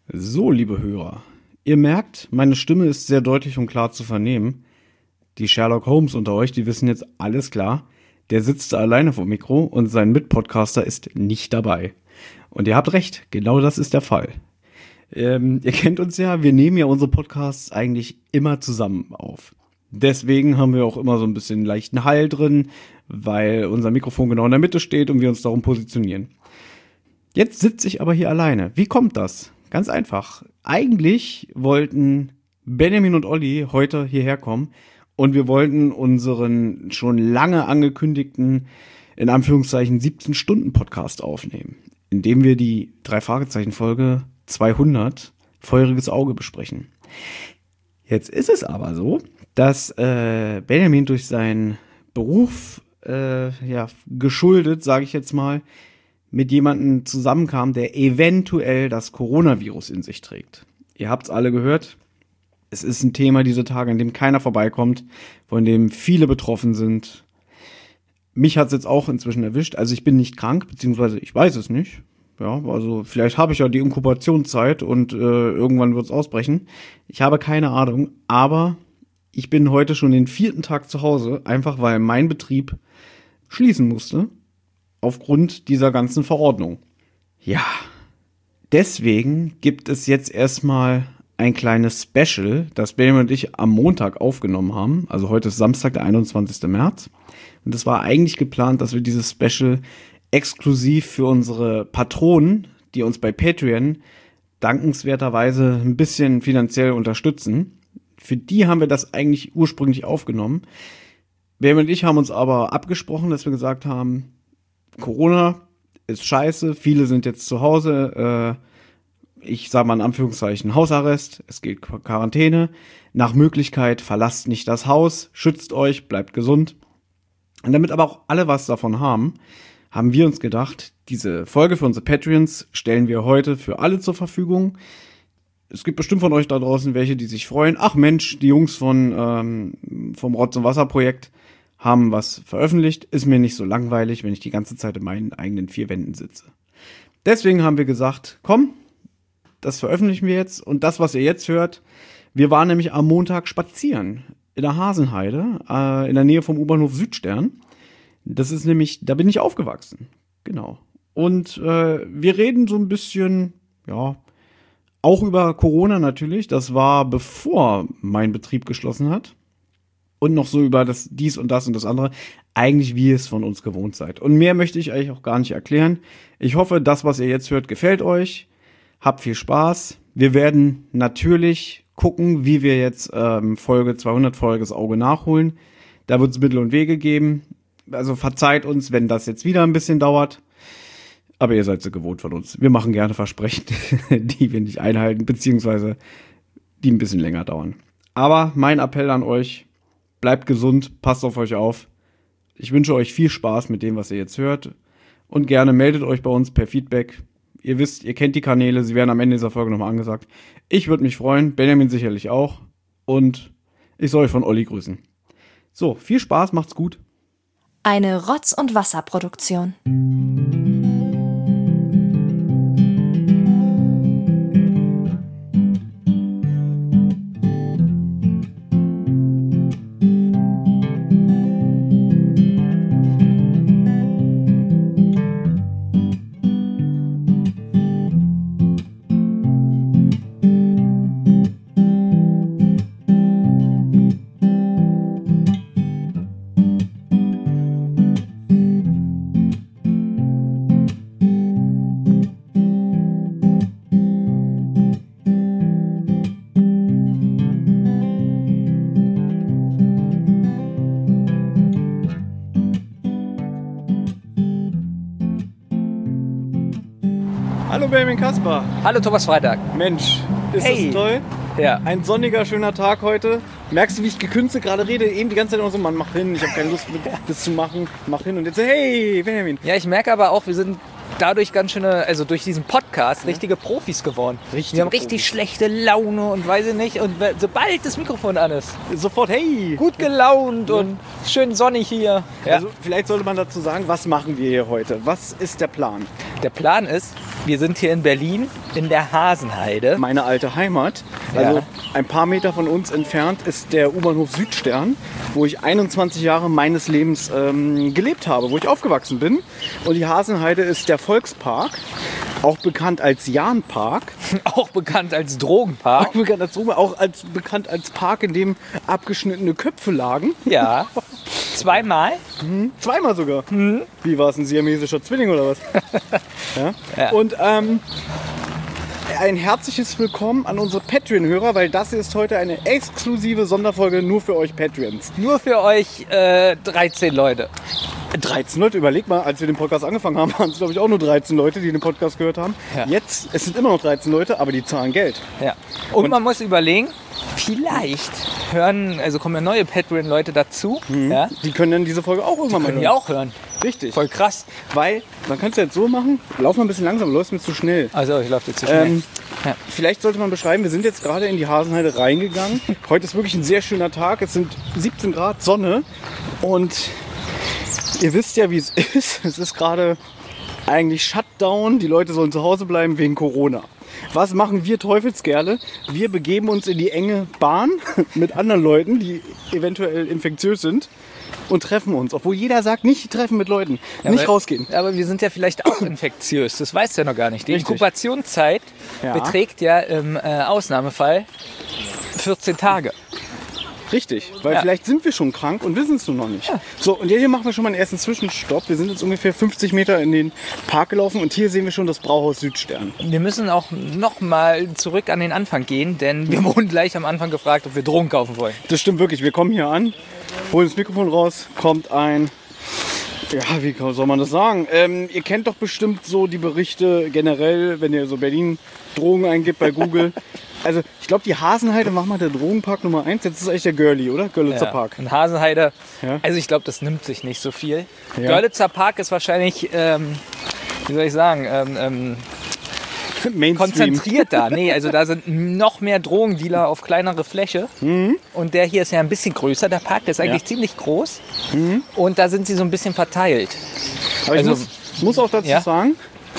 So, liebe Hörer, ihr merkt, meine Stimme ist sehr deutlich und klar zu vernehmen. Die Sherlock Holmes unter euch, die wissen jetzt alles klar. Der sitzt da alleine vor dem Mikro und sein Mitpodcaster ist nicht dabei. Und ihr habt recht, genau das ist der Fall. Ihr kennt uns ja, wir nehmen ja unsere Podcasts eigentlich immer zusammen auf. Deswegen haben wir auch immer so ein bisschen leichten Hall drin, weil unser Mikrofon genau in der Mitte steht und wir uns darum positionieren. Jetzt sitze ich aber hier alleine. Wie kommt das? Ganz einfach. Eigentlich wollten Benjamin und Olli heute hierher kommen und wir wollten unseren schon lange angekündigten, in Anführungszeichen, 17-Stunden-Podcast aufnehmen, in dem wir die 3-Fragezeichen-Folge 200 Feuriges Auge besprechen. Jetzt ist es aber so, dass Benjamin durch seinen Beruf geschuldet, sage ich jetzt mal, mit jemandem zusammenkam, der eventuell das Coronavirus in sich trägt. Ihr habt's alle gehört. Es ist ein Thema diese Tage, an dem keiner vorbeikommt, von dem viele betroffen sind. Mich hat's jetzt auch inzwischen erwischt. Also ich bin nicht krank, beziehungsweise ich weiß es nicht. Ja, also vielleicht habe ich ja die Inkubationszeit und irgendwann wird's ausbrechen. Ich habe keine Ahnung, aber ich bin heute schon den 4. Tag zu Hause, einfach weil mein Betrieb schließen musste. Aufgrund dieser ganzen Verordnung. Ja, deswegen gibt es jetzt erstmal ein kleines Special, das Benjamin und ich am Montag aufgenommen haben. Also heute ist Samstag, der 21. März. Und es war eigentlich geplant, dass wir dieses Special exklusiv für unsere Patronen, die uns bei Patreon dankenswerterweise ein bisschen finanziell unterstützen. Für die haben wir das eigentlich ursprünglich aufgenommen. Benjamin und ich haben uns aber abgesprochen, dass wir gesagt haben, Corona ist scheiße, viele sind jetzt zu Hause, ich sage mal in Anführungszeichen Hausarrest, es gilt Quarantäne, nach Möglichkeit verlasst nicht das Haus, schützt euch, bleibt gesund. Und damit aber auch alle was davon haben, haben wir uns gedacht, diese Folge für unsere Patreons stellen wir heute für alle zur Verfügung. Es gibt bestimmt von euch da draußen welche, die sich freuen. Ach Mensch, die Jungs vom Rotz- und Wasser-Projekt haben was veröffentlicht, ist mir nicht so langweilig, wenn ich die ganze Zeit in meinen eigenen 4 Wänden sitze. Deswegen haben wir gesagt, komm, das veröffentlichen wir jetzt und das, was ihr jetzt hört, wir waren nämlich am Montag spazieren in der Hasenheide, in der Nähe vom U-Bahnhof Südstern. Das ist nämlich, da bin ich aufgewachsen, genau. Und wir reden so ein bisschen, ja, auch über Corona natürlich, das war bevor mein Betrieb geschlossen hat. Und noch so über das dies und das andere. Eigentlich, wie ihr es von uns gewohnt seid. Und mehr möchte ich euch auch gar nicht erklären. Ich hoffe, das, was ihr jetzt hört, gefällt euch. Habt viel Spaß. Wir werden natürlich gucken, wie wir jetzt Folge 200 Feuriges Auge nachholen. Da wird es Mittel und Wege geben. Also verzeiht uns, wenn das jetzt wieder ein bisschen dauert. Aber ihr seid so gewohnt von uns. Wir machen gerne Versprechen, die wir nicht einhalten, beziehungsweise die ein bisschen länger dauern. Aber mein Appell an euch, bleibt gesund, passt auf euch auf. Ich wünsche euch viel Spaß mit dem, was ihr jetzt hört. Und gerne meldet euch bei uns per Feedback. Ihr wisst, ihr kennt die Kanäle, sie werden am Ende dieser Folge nochmal angesagt. Ich würde mich freuen, Benjamin sicherlich auch. Und ich soll euch von Olli grüßen. So, viel Spaß, macht's gut. Eine Rotz- und Wasserproduktion. Hallo Benjamin Kasper. Hallo Thomas Freitag. Mensch, ist Hey. das toll? Ja. Ein sonniger, schöner Tag heute. Merkst du, wie ich gekünstelt gerade rede? Eben die ganze Zeit immer so, Mann, mach hin, ich habe keine Lust, das zu machen. Mach hin und jetzt, hey, Benjamin. Ja, ich merke aber auch, wir sind dadurch ganz schöne, also durch diesen Podcast, richtige Profis geworden. Wir haben richtig schlechte Laune und weiß ich nicht. Und sobald das Mikrofon an ist, Sofort, hey! gut gelaunt und schön sonnig hier. Ja. Also vielleicht sollte man dazu sagen, was machen wir hier heute? Was ist der Plan? Der Plan ist, wir sind hier in Berlin in der Hasenheide. Meine alte Heimat, also ein paar Meter von uns entfernt, ist der U-Bahnhof Südstern, wo ich 21 Jahre meines Lebens gelebt habe, wo ich aufgewachsen bin. Und die Hasenheide ist der Volkspark, auch bekannt als Jahnpark. Auch bekannt als Drogenpark. Auch bekannt als Park, in dem abgeschnittene Köpfe lagen. Ja, zweimal. Zweimal sogar. Wie war es, ein siamesischer Zwilling oder was? Ja. Und ein herzliches Willkommen an unsere Patreon-Hörer, weil das ist heute eine exklusive Sonderfolge nur für euch Patreons. Nur für euch 13 Leute. 13 Leute, überleg mal, als wir den Podcast angefangen haben, waren es glaube ich auch nur 13 Leute, die den Podcast gehört haben. Ja. Jetzt, es sind immer noch 13 Leute, aber die zahlen Geld. Ja. Und man muss überlegen, vielleicht kommen ja neue Patreon-Leute dazu. Ja? Die können dann diese Folge auch irgendwann mal Können die hören. auch hören. Richtig. Voll krass. Weil, man kann es ja jetzt so machen, lauf mal ein bisschen langsam, läufst mir zu schnell. Also ich laufe jetzt zu schnell. Ja. Vielleicht sollte man beschreiben, wir sind jetzt gerade in die Hasenheide reingegangen. Heute ist wirklich ein sehr schöner Tag. Es sind 17 Grad Sonne und ihr wisst ja, wie es ist. Es ist gerade eigentlich Shutdown. Die Leute sollen zu Hause bleiben wegen Corona. Was machen wir Teufelskerle? Wir begeben uns in die enge Bahn mit anderen Leuten, die eventuell infektiös sind und treffen uns. Obwohl jeder sagt, nicht treffen mit Leuten, nicht rausgehen. Aber wir sind ja vielleicht auch infektiös, das weißt du ja noch gar nicht. Die Richtig. Inkubationszeit beträgt ja im Ausnahmefall 14 Tage. Richtig, weil vielleicht sind wir schon krank und wissen es nur noch nicht. Ja. So, und hier machen wir schon mal einen ersten Zwischenstopp. Wir sind jetzt ungefähr 50 Meter in den Park gelaufen und hier sehen wir schon das Brauhaus Südstern. Wir müssen auch noch mal zurück an den Anfang gehen, denn wir wurden gleich am Anfang gefragt, ob wir Drogen kaufen wollen. Das stimmt wirklich. Wir kommen hier an, holen das Mikrofon raus, kommt ein... Ja, wie soll man das sagen? Ihr kennt doch bestimmt so die Berichte generell, wenn ihr so Berlin Drogen eingibt bei Google. Also ich glaube, die Hasenheide, mach mal der Drogenpark Nummer 1. Jetzt ist eigentlich der Görli, oder? Görlitzer Park. In Hasenheide, Ja. also ich glaube, das nimmt sich nicht so viel. Ja. Görlitzer Park ist wahrscheinlich, wie soll ich sagen, Mainstream. konzentrierter. Nee, also da sind noch mehr Drogendealer auf kleinere Fläche. Und der hier ist ja ein bisschen größer, der Park. Der ist eigentlich ziemlich groß. Und da sind sie so ein bisschen verteilt. Aber Also- ich muss auch dazu Ja? sagen,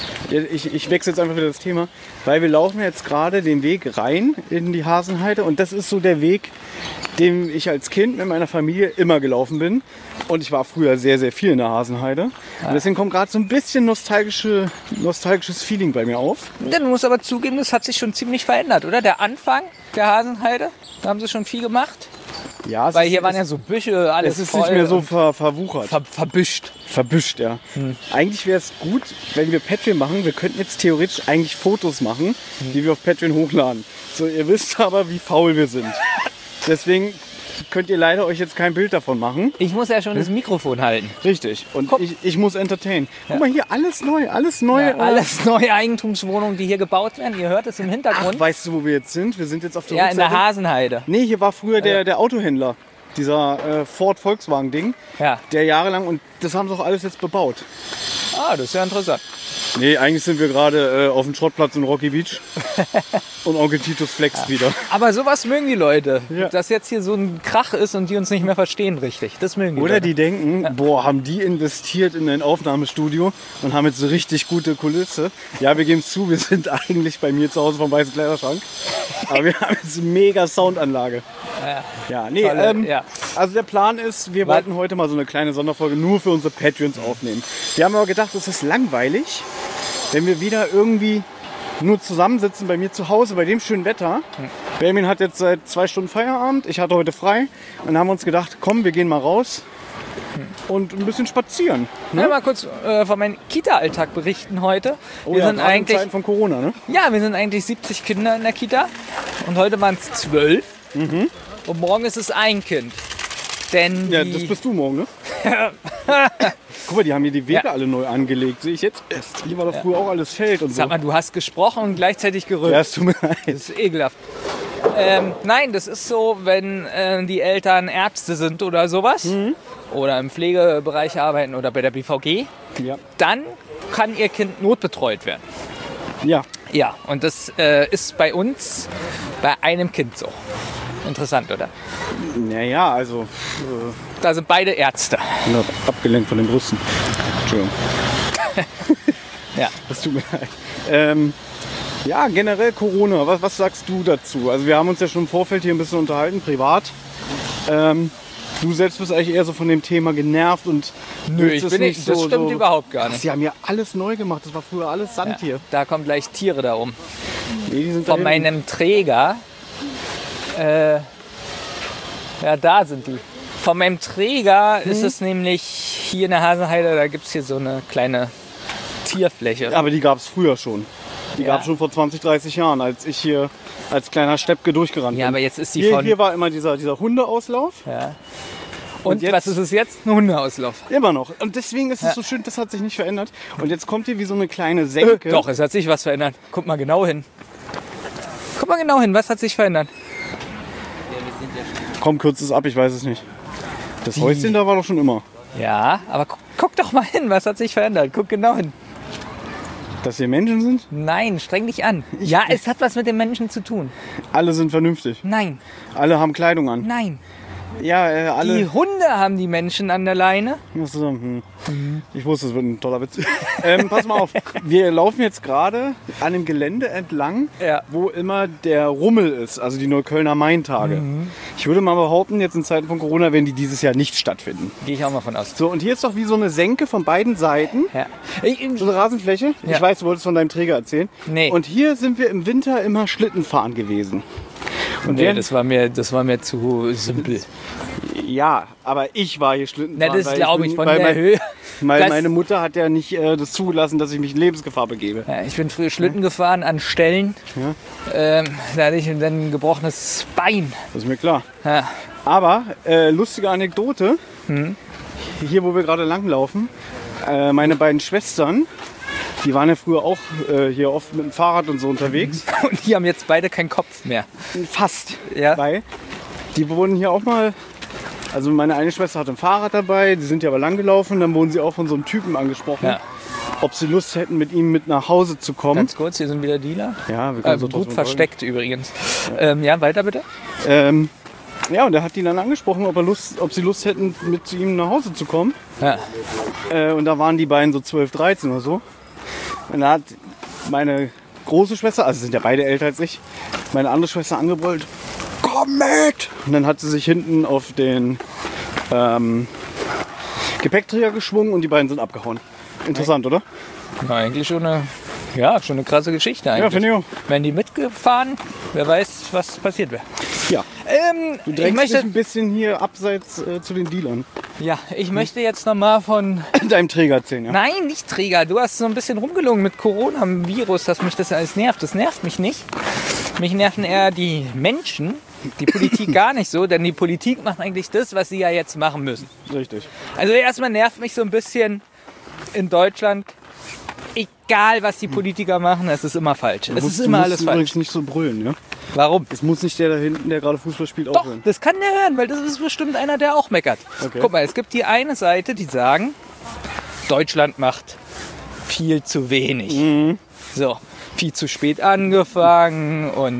ich wechsle jetzt einfach wieder das Thema, weil wir laufen jetzt gerade den Weg rein in die Hasenheide und das ist so der Weg, den ich als Kind mit meiner Familie immer gelaufen bin. Und ich war früher sehr, sehr viel in der Hasenheide. Und deswegen kommt gerade so ein bisschen nostalgisches Feeling bei mir auf. Ja, du musst aber zugeben, das hat sich schon ziemlich verändert, oder? Der Anfang der Hasenheide, da haben sie schon viel gemacht. Ja, Weil hier waren ja so Büsche, alles es ist voll nicht mehr so und verwuchert. verbüscht. Verbüscht, ja. Eigentlich wäre es gut, wenn wir Patreon machen. Wir könnten jetzt theoretisch eigentlich Fotos machen, die wir auf Patreon hochladen. So, ihr wisst aber, wie faul wir sind. Deswegen könnt ihr leider euch jetzt kein Bild davon machen. Ich muss ja schon das Mikrofon halten. Richtig. Und ich muss entertainen. Guck mal hier, alles neu, alles neu. Ja, alles neue Eigentumswohnungen, die hier gebaut werden. Ihr hört es im Ach, Hintergrund. weißt du, wo wir jetzt sind? Wir sind jetzt auf der Ja, in der Rückseite. Hasenheide. Nee, hier war früher der Autohändler. Dieser Ford-Volkswagen-Ding. Ja. Der jahrelang, und das haben sie auch alles jetzt bebaut. Ah, das ist ja interessant. Nee, eigentlich sind wir gerade auf dem Schrottplatz in Rocky Beach. Und Onkel Titus flext wieder. Aber sowas mögen die Leute. Ja. Dass jetzt hier so ein Krach ist und die uns nicht mehr verstehen richtig. Das mögen die Oder Leute. die denken, boah, haben die investiert in ein Aufnahmestudio und haben jetzt eine richtig gute Kulisse. Ja, wir geben es zu, wir sind eigentlich bei mir zu Hause vom Weißen Kleiderschrank. Aber wir haben jetzt eine mega Soundanlage. Ja, nee, Tolle, ja. also der Plan ist, wir wollten heute mal so eine kleine Sonderfolge nur für unsere Patreons aufnehmen. Wir haben aber gedacht, es ist langweilig, wenn wir wieder irgendwie nur zusammensitzen bei mir zu Hause bei dem schönen Wetter. Benjamin hat jetzt seit 2 Stunden Feierabend, ich hatte heute frei und dann haben wir uns gedacht, komm, wir gehen mal raus und ein bisschen spazieren. Ich will mal kurz von meinem Kita-Alltag berichten heute. Wir sind gerade in eigentlich, Zeiten von Corona, ne? ja, wir sind eigentlich 70 Kinder in der Kita und heute waren es 12 und morgen ist es ein Kind. Denn Ja, die, das bist du morgen, ne? Guck mal, die haben hier die Wege alle neu angelegt, sehe ich jetzt erst. Hier war doch früher auch alles Feld und so. sag mal, du hast gesprochen und gleichzeitig gerülpt. Ja, es tut mir leid. Das ist ekelhaft. Nein, das ist so, wenn die Eltern Ärzte sind oder sowas oder im Pflegebereich arbeiten oder bei der BVG, Ja. dann kann ihr Kind notbetreut werden. Ja. Ja, und das ist bei uns bei einem Kind so. Interessant, oder? Naja, also Da sind beide Ärzte. abgelenkt von den Brüsten. Entschuldigung. Ja. Das tut mir leid. Ja, generell Corona, was sagst du dazu? Also wir haben uns ja schon im Vorfeld hier ein bisschen unterhalten, privat. Du selbst bist eigentlich eher so von dem Thema genervt und Nö, ich bin nicht, das stimmt überhaupt gar nicht. Sie haben ja alles neu gemacht, das war früher alles Sand hier. Da kommen gleich Tiere da rum. Nee, die sind Von da hinten. meinem Träger. Ja, da sind die. Von meinem Träger ist es nämlich hier in der Hasenheide, da gibt es hier so eine kleine Tierfläche. Aber die gab es früher schon. Die Ja. gab es schon vor 20, 30 Jahren, als ich hier als kleiner Steppke durchgerannt bin. Ja, aber jetzt ist die Hier war immer dieser Hundeauslauf. Ja. Und jetzt- was ist es jetzt? Ein Hundeauslauf. Immer noch. Und deswegen ist es so schön, das hat sich nicht verändert. Und jetzt kommt hier wie so eine kleine Senke. Doch, es hat sich was verändert. Guck mal genau hin. Guck mal genau hin, was hat sich verändert? Komm, kürzt es ab, ich weiß es nicht. Das Häuschen da war doch schon immer. Ja, aber guck doch mal hin, was hat sich verändert? Guck genau hin. Dass hier Menschen sind? Nein, streng dich an. Ja, es hat was mit den Menschen zu tun. Alle sind vernünftig. Nein, Alle haben Kleidung an. nein. Ja, alle. Die Hunde haben die Menschen an der Leine. Achso, Ich wusste, es wird ein toller Witz. Pass mal auf, wir laufen jetzt gerade an dem Gelände entlang, Ja. wo immer der Rummel ist, also die Neuköllner Maintage. Ich würde mal behaupten, jetzt in Zeiten von Corona werden die dieses Jahr nicht stattfinden. Gehe ich auch mal von aus. So, und hier ist doch wie so eine Senke von beiden Seiten. Ja. So eine Rasenfläche. Ja. Ich weiß, du wolltest von deinem Träger erzählen. Nee. Und hier sind wir im Winter immer Schlitten fahren gewesen. Und Nee, während- das war mir zu simpel. ja, aber ich war hier Schlitten fahren. Na, das weil glaube ich bin- von weil der mein- Höhe. Weil Das- meine Mutter hat ja nicht das zugelassen, dass ich mich in Lebensgefahr begebe. Ja, ich bin früher Schlitten gefahren an Stellen. Da hatte ich dann ein gebrochenes Bein. Das ist mir klar. Ja. Aber lustige Anekdote. Hier, wo wir gerade langlaufen, meine beiden Schwestern, die waren ja früher auch hier oft mit dem Fahrrad und so unterwegs. Und die haben jetzt beide keinen Kopf mehr. Fast. Ja. Weil die wurden hier auch mal. Also meine eine Schwester hatte ein Fahrrad dabei, die sind ja aber lang gelaufen. Dann wurden sie auch von so einem Typen angesprochen, Ja. ob sie Lust hätten, mit ihm mit nach Hause zu kommen. Ganz kurz, hier sind wieder Dealer. Ja, wir können so Gut trotzdem versteckt übrigens. Ja, weiter bitte. Ja, und er hat die dann angesprochen, ob sie Lust hätten, mit zu ihm nach Hause zu kommen. Ja. Und da waren die beiden so 12, 13 oder so. Und da hat meine große Schwester, also sind ja beide älter als ich, meine andere Schwester angebrüllt, komm mit! Und dann hat sie sich hinten auf den Gepäckträger geschwungen und die beiden sind abgehauen. Interessant, oder? Na, eigentlich schon eine krasse Geschichte eigentlich. Ja, finde ich auch. Wären die mitgefahren, wer weiß, was passiert wäre. Ja. Du Ich drängst dich möchte, ein bisschen hier abseits zu den Dealern. ich möchte jetzt nochmal von... Deinem Träger erzählen, ja? Nein, nicht Träger. Du hast so ein bisschen rumgelungen mit Corona, mit dem Virus, dass mich das alles nervt. Das nervt mich nicht. Mich nerven eher die Menschen, die Politik gar nicht so, denn die Politik macht eigentlich das, was sie ja jetzt machen müssen. Richtig. Also erstmal nervt mich so ein bisschen in Deutschland, egal was die Politiker machen, es ist immer falsch. Es ist immer alles falsch. übrigens nicht so brüllen, ja? Warum? Es muss nicht der da hinten, der gerade Fußball spielt, Doch, aufhören. das kann der hören, weil das ist bestimmt einer, der auch meckert. Okay. Guck mal, es gibt die eine Seite, die sagen, Deutschland macht viel zu wenig. So, viel zu spät angefangen und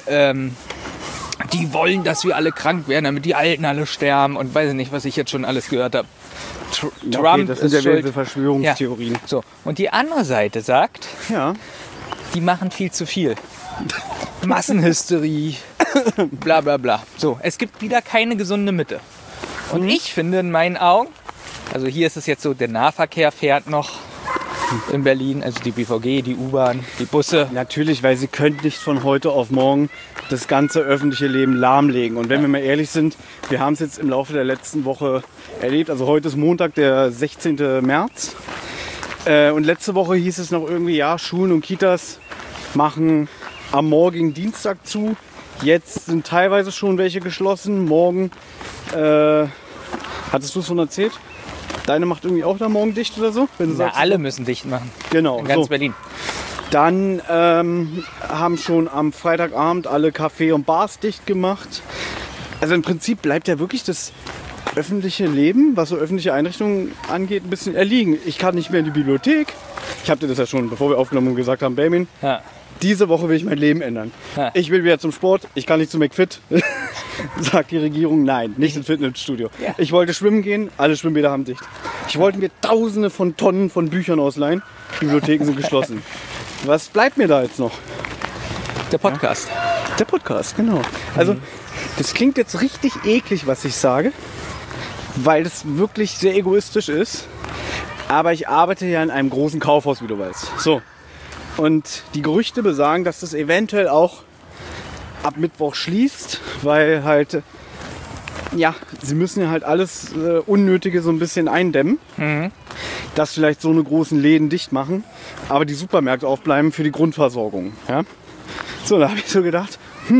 die wollen, dass wir alle krank werden, damit die Alten alle sterben und weiß ich nicht, was ich jetzt schon alles gehört habe. Trump das sind ist ja wieder schuld. diese Verschwörungstheorien. So, und die andere Seite sagt, Ja. die machen viel zu viel. Massenhysterie, bla bla bla. So, es gibt wieder keine gesunde Mitte. Und ich finde in meinen Augen, also hier ist es jetzt so, der Nahverkehr fährt noch in Berlin, also die BVG, die U-Bahn, die Busse. Natürlich, weil sie können nicht von heute auf morgen das ganze öffentliche Leben lahmlegen. Und wenn wir mal ehrlich sind, wir haben es jetzt im Laufe der letzten Woche erlebt. Also heute ist Montag, der 16. März. Und letzte Woche hieß es noch irgendwie, ja, Schulen und Kitas machen am morgigen Dienstag zu. Jetzt sind teilweise schon welche geschlossen. Morgen, hattest du es schon erzählt? Deine macht irgendwie auch da morgen dicht oder so? Wenn du Ja, sagst, alle müssen dicht machen, Genau. in ganz So. Berlin. Dann haben schon am Freitagabend alle Café und Bars dicht gemacht. Also im Prinzip bleibt ja wirklich das öffentliche Leben, was so öffentliche Einrichtungen angeht, ein bisschen erliegen. Ich kann nicht mehr in die Bibliothek. Ich habe dir das ja schon, bevor wir aufgenommen haben, gesagt haben, Benjamin, diese Woche will ich mein Leben ändern. Ja. Ich will wieder zum Sport, ich kann nicht zu McFit. Sagt die Regierung, nein, nicht ins Fitnessstudio. Ja. Ich wollte schwimmen gehen, alle Schwimmbäder haben dicht. Ich wollte mir tausende von Tonnen von Büchern ausleihen, Bibliotheken sind geschlossen. Was bleibt mir da jetzt noch? Der Podcast. Ja. Der Podcast, genau. Also, das klingt jetzt richtig eklig, was ich sage, weil das wirklich sehr egoistisch ist. Aber ich arbeite ja in einem großen Kaufhaus, wie du weißt. So. Und die Gerüchte besagen, dass das eventuell auch ab Mittwoch schließt, weil halt, ja, sie müssen ja halt alles Unnötige so ein bisschen eindämmen. Dass vielleicht so eine großen Läden dicht machen, aber die Supermärkte aufbleiben für die Grundversorgung. Ja? So, da habe ich so gedacht,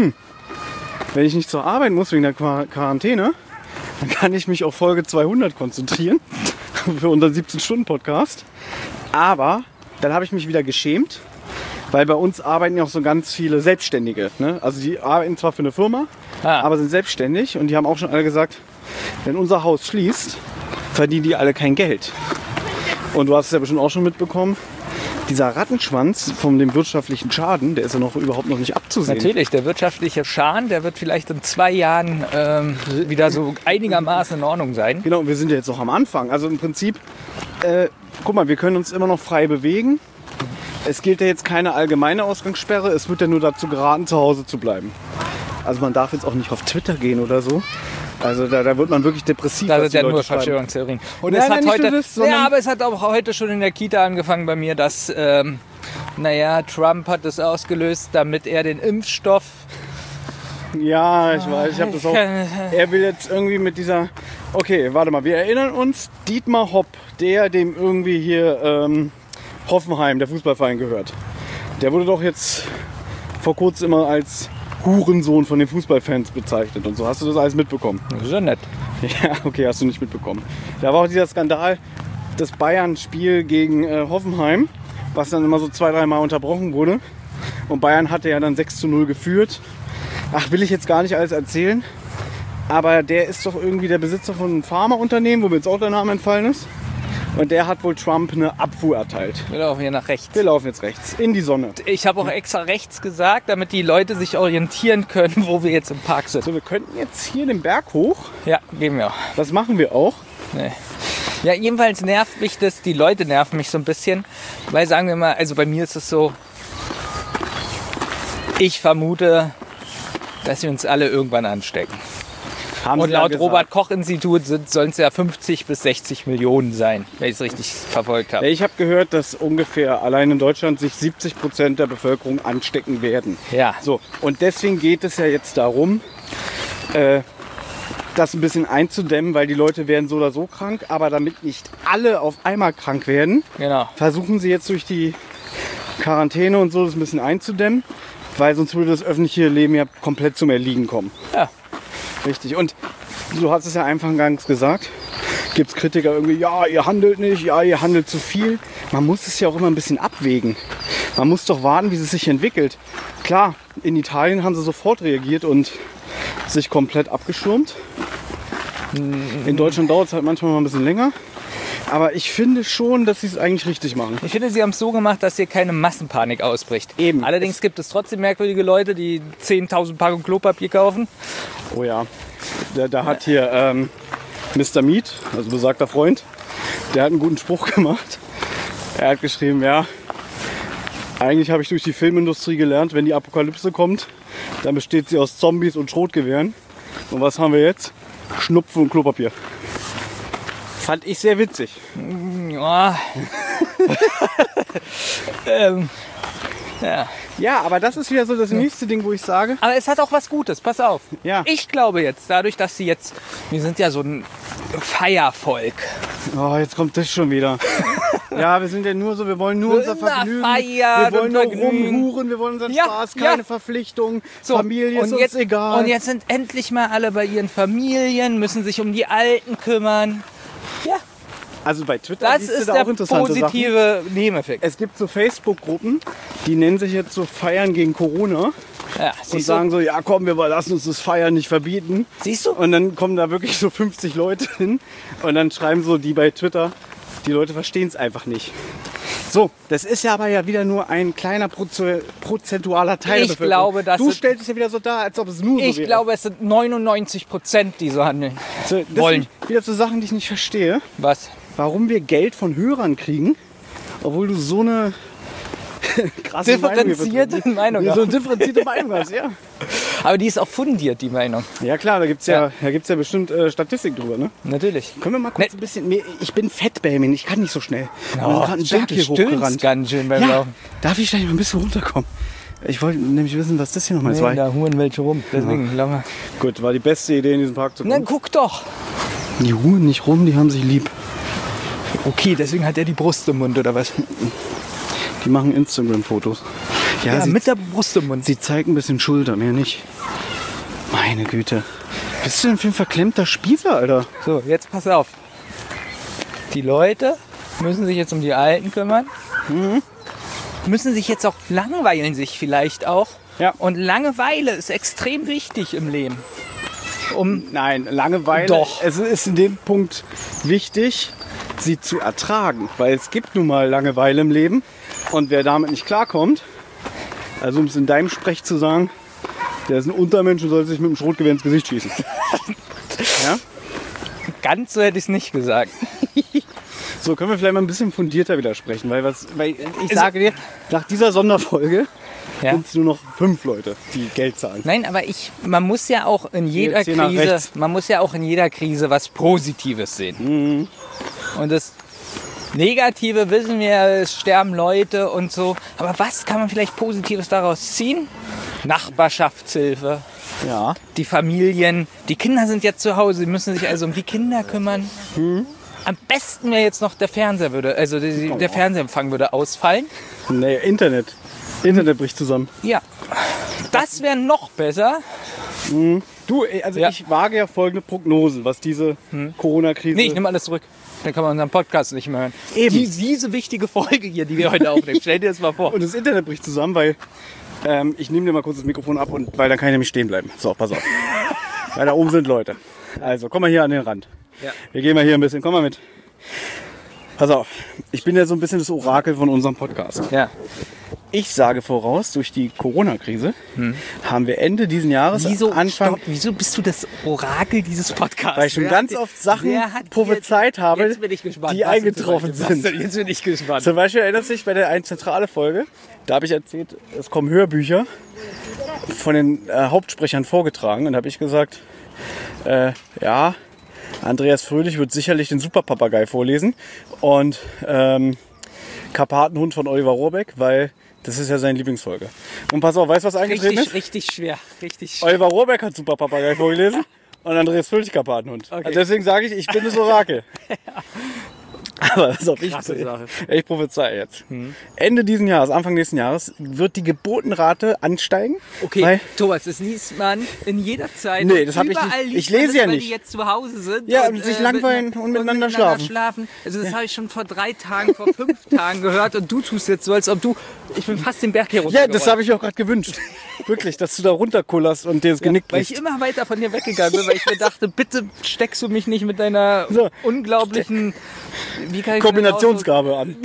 wenn ich nicht zur Arbeit muss wegen der Quarantäne, dann kann ich mich auf Folge 200 konzentrieren für unseren 17-Stunden-Podcast. Aber dann habe ich mich wieder geschämt, weil bei uns arbeiten ja auch so ganz viele Selbstständige. Ne? Also die arbeiten zwar für eine Firma, aber sind selbstständig und die haben auch schon alle gesagt, wenn unser Haus schließt, verdienen die alle kein Geld. Und du hast es ja bestimmt auch schon mitbekommen, dieser Rattenschwanz von dem wirtschaftlichen Schaden, der ist ja noch überhaupt noch nicht abzusehen. Natürlich, der wirtschaftliche Schaden, der wird vielleicht in 2 Jahren wieder so einigermaßen in Ordnung sein. Genau, und wir sind ja jetzt noch am Anfang. Also im Prinzip, guck mal, wir können uns immer noch frei bewegen. Es gilt ja jetzt keine allgemeine Ausgangssperre, es wird ja nur dazu geraten, zu Hause zu bleiben. Also man darf jetzt auch nicht auf Twitter gehen oder so. Also da wird man wirklich depressiv. Das sind ja nur Verschwörungstheorien. Und es hat heute, aber es hat auch heute schon in der Kita angefangen bei mir, dass Trump hat es ausgelöst, damit er den Impfstoff... Ja, ich weiß, ich habe das auch... Er will jetzt irgendwie mit dieser... Okay, warte mal, wir erinnern uns, Dietmar Hopp, dem irgendwie hier Hoffenheim, der Fußballverein gehört. Der wurde doch jetzt vor kurzem immer als Hurensohn von den Fußballfans bezeichnet und so. Hast du das alles mitbekommen? Das ist ja nett. Ja, okay, hast du nicht mitbekommen. Da war auch dieser Skandal, das Bayern-Spiel gegen Hoffenheim, was dann immer so 2-3 Mal unterbrochen wurde. Und Bayern hatte ja dann 6:0 geführt. Ach, will ich jetzt gar nicht alles erzählen. Aber der ist doch irgendwie der Besitzer von einem Pharmaunternehmen, wo mir jetzt auch der Name entfallen ist. Und der hat wohl Trump eine Abfuhr erteilt. Wir laufen hier nach rechts. Wir laufen jetzt rechts, in die Sonne. Ich habe auch extra rechts gesagt, damit die Leute sich orientieren können, wo wir jetzt im Park sind. So, wir könnten jetzt hier den Berg hoch. Ja, gehen wir auch. Das machen wir auch. Nee. Ja, jedenfalls nervt mich das, die Leute nerven mich so ein bisschen. Weil, sagen wir mal, also bei mir ist es so, ich vermute, dass wir uns alle irgendwann anstecken. Und laut Robert-Koch-Institut sollen es ja 50 bis 60 Millionen sein, wenn ich es richtig verfolgt habe. Ja, ich habe gehört, dass ungefähr allein in Deutschland sich 70% der Bevölkerung anstecken werden. Ja. So, und deswegen geht es ja jetzt darum, das ein bisschen einzudämmen, weil die Leute werden so oder so krank. Aber damit nicht alle auf einmal krank werden, versuchen sie jetzt durch die Quarantäne und so das ein bisschen einzudämmen, weil sonst würde das öffentliche Leben ja komplett zum Erliegen kommen. Ja. Richtig. Und du hast es ja eingangs gesagt, gibt es Kritiker irgendwie, ja, ihr handelt nicht, ja, ihr handelt zu viel. Man muss es ja auch immer ein bisschen abwägen. Man muss doch warten, wie es sich entwickelt. Klar, in Italien haben sie sofort reagiert und sich komplett abgeschirmt. In Deutschland dauert es halt manchmal mal ein bisschen länger. Aber ich finde schon, dass sie es eigentlich richtig machen. Ich finde, sie haben es so gemacht, dass hier keine Massenpanik ausbricht. Eben. Allerdings gibt es trotzdem merkwürdige Leute, die 10.000 Packungen Klopapier kaufen. Oh ja. Da hat hier Mr. Meat, also besagter Freund, der hat einen guten Spruch gemacht. Er hat geschrieben, ja, eigentlich habe ich durch die Filmindustrie gelernt, wenn die Apokalypse kommt, dann besteht sie aus Zombies und Schrotgewehren. Und was haben wir jetzt? Schnupfen und Klopapier. Fand ich sehr witzig. Ja. Ja. Ja, aber das ist wieder so das nächste Ding, wo ich sage. Aber es hat auch was Gutes, pass auf. Ja. Ich glaube jetzt, dadurch, dass wir sind ja so ein Feiervolk. Oh, jetzt kommt das schon wieder. Ja, wir sind ja nur so, wir wollen nur unser Vergnügen. Wir wollen nur rumhuren, wir wollen unseren Spaß, keine Verpflichtung. So, Familie ist uns egal. Und jetzt sind endlich mal alle bei ihren Familien, müssen sich um die Alten kümmern. Ja. Also bei Twitter siehst du da auch interessante Sachen. Das ist der positive Nebeneffekt. Es gibt so Facebook-Gruppen, die nennen sich jetzt so Feiern gegen Corona. Ja, und siehst sagen so, ja komm, wir lassen uns das Feiern nicht verbieten. Siehst du? Und dann kommen da wirklich so 50 Leute hin und dann schreiben so die bei Twitter, die Leute verstehen es einfach nicht. So, das ist ja aber ja wieder nur ein kleiner prozentualer Teil Ich der Bevölkerung. glaube, dass du es- stellst es ja wieder so dar, als ob es nur so Ich wäre. glaube, es sind 99%, die so handeln. So, das wollen. sind wieder so Sachen, die ich nicht verstehe. Was? Warum wir Geld von Hörern kriegen, obwohl du so eine krasse Differenzierte Meinung Ja, hast. so eine differenzierte Meinung hast, ja. Aber die ist auch fundiert, die Meinung. Ja klar, da gibt's ja bestimmt Statistik drüber, ne? Natürlich. Können wir mal kurz ein bisschen mehr... Ich bin fett, Benjamin, ich kann nicht so schnell. Wir sind gerade einen Berg du hier stöhnst hochgerannt. ganz schön beim Ja, Laufen. darf ich gleich mal ein bisschen runterkommen? Ich wollte nämlich wissen, was das hier nochmal ist. Nee, weil- da huren welche rum. Deswegen, lass mal. Gut, war die beste Idee in diesem Park zu Na, kommen. guck doch. Die huren nicht rum, die haben sich lieb. Okay, deswegen hat er die Brust im Mund, oder was? Die machen Instagram-Fotos. Ja, Ja, sie, mit der Brust im Mund. sie zeigen ein bisschen Schulter, mehr nicht. Meine Güte. Was bist du denn für ein verklemmter Spießer, Alter? So, jetzt pass auf. Die Leute müssen sich jetzt um die Alten kümmern. Müssen sich jetzt auch langweilen sich vielleicht auch. Ja. Und Langeweile ist extrem wichtig im Leben. Nein, Langeweile. Doch. Es ist in dem Punkt wichtig, sie zu ertragen. Weil es gibt nun mal Langeweile im Leben. Und wer damit nicht klarkommt, also um es in deinem Sprech zu sagen, der ist ein Untermensch und soll sich mit dem Schrotgewehr ins Gesicht schießen. Ja? Ganz so hätte ich es nicht gesagt. So, können wir vielleicht mal ein bisschen fundierter widersprechen. Weil ich Also- sage dir, nach dieser Sonderfolge Ja. sind es nur noch 5 Leute, die Geld zahlen. Nein, aber man muss ja auch in jeder Jetzt hier nach Krise, rechts. man muss ja auch in jeder Krise was Positives sehen. Und das Negative wissen wir, es sterben Leute und so. Aber was kann man vielleicht Positives daraus ziehen? Nachbarschaftshilfe, Ja. die Familien, die Kinder sind jetzt zu Hause, sie müssen sich also um die Kinder kümmern. Am besten wäre jetzt noch der Fernseher der Fernsehempfang würde ausfallen. Nee, Internet. Internet bricht zusammen. Ja, das wäre noch besser. Du, also Ja. ich wage ja folgende Prognose, was diese Corona-Krise... Nee, ich nehme alles zurück. Dann kann man unseren Podcast nicht mehr hören. Eben. Diese wichtige Folge hier, die wir heute aufnehmen, stell dir das mal vor. Und das Internet bricht zusammen, weil ich nehme dir mal kurz das Mikrofon ab, und weil dann kann ich nämlich stehen bleiben. So, pass auf. Weil da oben sind Leute. Also, komm mal hier an den Rand. Ja. Wir gehen mal hier ein bisschen, komm mal mit. Pass auf, ich bin ja so ein bisschen das Orakel von unserem Podcast. Ja. Ich sage voraus, durch die Corona-Krise haben wir Ende diesen Jahres, Anfang... Wieso bist du das Orakel dieses Podcasts? Weil ich schon ganz oft Sachen prophezeit habe, jetzt bin ich gespannt, die was du eingetroffen zum Beispiel sind. machst. Jetzt bin ich gespannt. Zum Beispiel erinnerst du dich bei der einen zentrale Folge, da habe ich erzählt, es kommen Hörbücher von den Hauptsprechern vorgetragen, und da habe ich gesagt, ja, Andreas Fröhlich wird sicherlich den Superpapagei vorlesen und Karpatenhund von Oliver Rohrbeck, weil das ist ja seine Lieblingsfolge. Und pass auf, weißt du, was eingetreten ist? Richtig schwer. Richtig schwer. Oliver Rohrbeck hat Superpapagei vorgelesen und Andreas Fröhlich Karpatenhund. Okay. Also deswegen sage ich bin das Orakel. Aber pass auf, Krasse Sache. ich prophezei jetzt. Ende diesen Jahres, Anfang nächsten Jahres, wird die Geburtenrate ansteigen. Okay, Weil, Thomas, das liest man in jeder Zeit. Nee, das hab ich Überall nicht. liest Ich lese man das, ja weil nicht. die jetzt zu Hause sind. Ja, und sich langweilen und miteinander schlafen. Also das habe ich schon vor 3 Tagen, vor 5 Tagen gehört, und du tust jetzt so, als ob du... Ich bin fast den Berg hier runter. ja, das habe ich auch gerade gewünscht. Wirklich, dass du da runterkullerst und dir das Genick Weil ich bricht. immer weiter von dir weggegangen bin, weil ich mir dachte, bitte steckst du mich nicht mit deiner So. unglaublichen... Wie kann ich Kombinationsgabe an.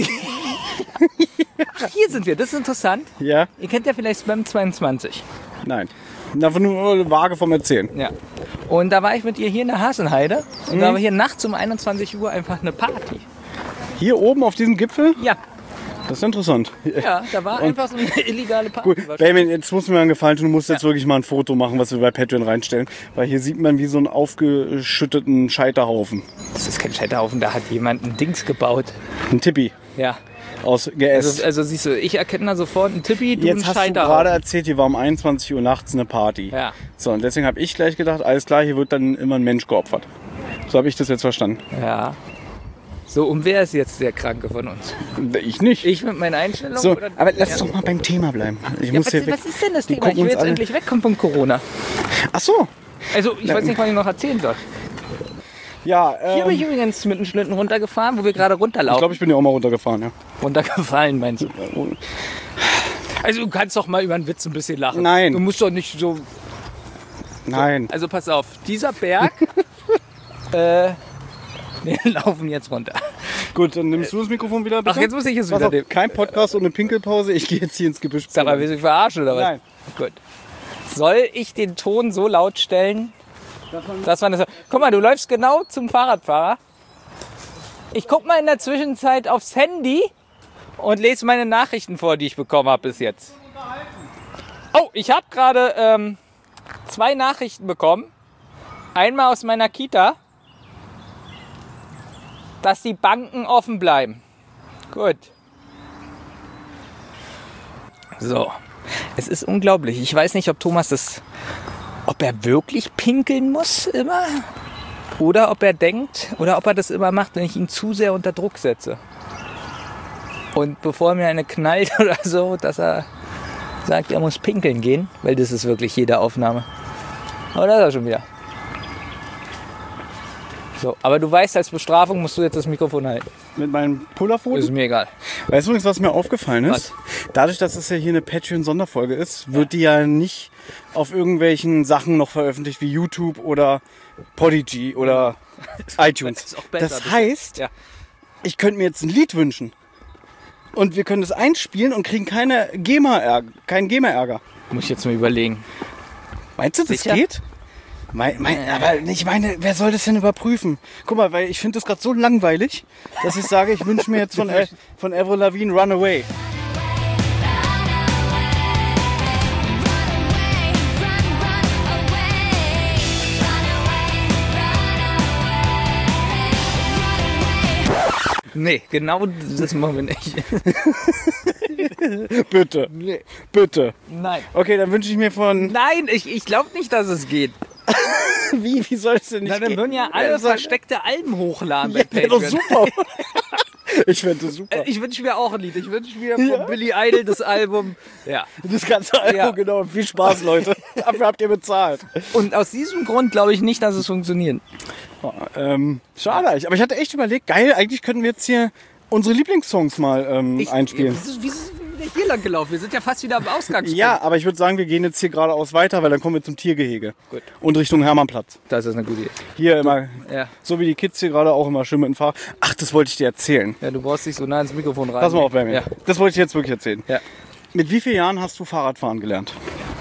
Ach, hier sind wir, das ist interessant. Ja? Ihr kennt ja vielleicht Spam 22. Nein. Einfach nur vage vom Erzählen. Ja. Und da war ich mit ihr hier in der Hasenheide. Und da war hier nachts um 21 Uhr einfach eine Party. Hier oben auf diesem Gipfel, Ja, das ist interessant. ja, da war einfach so eine illegale Party. Gut, Benjamin, jetzt musst du mir einen Gefallen tun. Du musst jetzt wirklich mal ein Foto machen, was wir bei Patreon reinstellen. Weil hier sieht man wie so einen aufgeschütteten Scheiterhaufen. Das ist kein Scheiterhaufen, da hat jemand ein Dings gebaut. Ein Tippi Ja. aus geäst. Also siehst du, ich erkenne da sofort einen Tippi, du Jetzt einen hast du Scheiterhaufen. gerade erzählt, hier war um 21 Uhr nachts eine Party. Ja. So, und deswegen habe ich gleich gedacht, alles klar, hier wird dann immer ein Mensch geopfert. So habe ich das jetzt verstanden. Ja. So, und wer ist jetzt der Kranke von uns? Ich nicht. Ich mit meinen Einstellungen? So, oder? aber lass Ja. doch mal beim Thema bleiben. Ich Ja, muss hier weg. was ist denn das Die Thema? Ich gucken will uns jetzt alle- endlich wegkommen von Corona. Ach so. Also, ich weiß nicht, was ich noch erzählen soll. Ja, Hier bin ich übrigens mit einem Schlitten runtergefahren, wo wir gerade runterlaufen. ich glaube, ich bin ja auch mal runtergefahren, ja. Runtergefallen, meinst du? Also du kannst doch mal über einen Witz ein bisschen lachen. Nein. Du musst doch nicht so... Nein. Also pass auf, dieser Berg... wir laufen jetzt runter. Gut, dann nimmst du das Mikrofon wieder, bitte. Ach, jetzt muss ich es Pass wieder auf, nehmen. kein Podcast ohne Pinkelpause. Ich gehe jetzt hier ins Gebüsch. Sag mal, willst du mich verarschen oder was? Nein. Gut. Soll ich den Ton so laut stellen, dass man das... Guck mal, du läufst genau zum Fahrradfahrer. Ich guck mal in der Zwischenzeit aufs Handy und lese meine Nachrichten vor, die ich bekommen habe bis jetzt. Oh, ich habe gerade 2 Nachrichten bekommen. Einmal aus meiner Kita, dass die Banken offen bleiben. Gut. So. Es ist unglaublich. Ich weiß nicht, ob ob er wirklich pinkeln muss immer. Oder ob er denkt, oder ob er das immer macht, wenn ich ihn zu sehr unter Druck setze. Und bevor mir eine knallt oder so, dass er sagt, er muss pinkeln gehen. Weil das ist wirklich jede Aufnahme. Aber da ist er schon wieder. So, aber du weißt, als Bestrafung musst du jetzt das Mikrofon halten. Mit meinem Pullerfoto? Ist mir egal. Weißt du übrigens, was mir aufgefallen ist? Dadurch, dass es ja hier eine Patreon-Sonderfolge ist, wird die ja nicht auf irgendwelchen Sachen noch veröffentlicht wie YouTube oder Podigy oder iTunes. Ist auch besser, Das heißt, ja. ich könnte mir jetzt ein Lied wünschen. Und wir können das einspielen und kriegen keinen GEMA-Ärger. Muss ich jetzt mal überlegen. Meinst du, das Sicher? geht? Aber ich meine, wer soll das denn überprüfen? Guck mal, weil ich finde das gerade so langweilig, dass ich sage, ich wünsche mir jetzt von Avril Lavigne Runaway. Nee, genau das machen wir nicht. Bitte, Nee. bitte. Nein. Okay, dann wünsche ich mir von... Nein, ich glaube nicht, dass es geht. Wie soll es denn nicht Na, dann gehen? würden ja alle versteckte Alben hochladen bei Ja, wäre doch Patreon. super. Ich fände das super. Ich wünsche mir auch ein Lied. Ich wünsche mir von Billy Idol das Album. Ja. Das ganze Album, Ja. genau. Viel Spaß, Leute. Dafür habt ihr bezahlt. Und aus diesem Grund glaube ich nicht, dass es funktioniert. Schade eigentlich. Aber ich hatte echt überlegt, geil, eigentlich könnten wir jetzt hier unsere Lieblingssongs mal einspielen. Wie ist es hier lang gelaufen? Wir sind ja fast wieder am Ausgangspunkt. Ja, aber ich würde sagen, wir gehen jetzt hier geradeaus weiter, weil dann kommen wir zum Tiergehege. Gut. Und Richtung Hermannplatz. Das ist eine gute Idee. Hier immer, Ja. so wie die Kids hier gerade auch immer schön mit dem Fahrrad. Ach, das wollte ich dir erzählen. Ja, du brauchst dich so nah ins Mikrofon rein. Pass mal auf bei mir. Ja. Das wollte ich jetzt wirklich erzählen. Ja. Mit wie vielen Jahren hast du Fahrradfahren gelernt?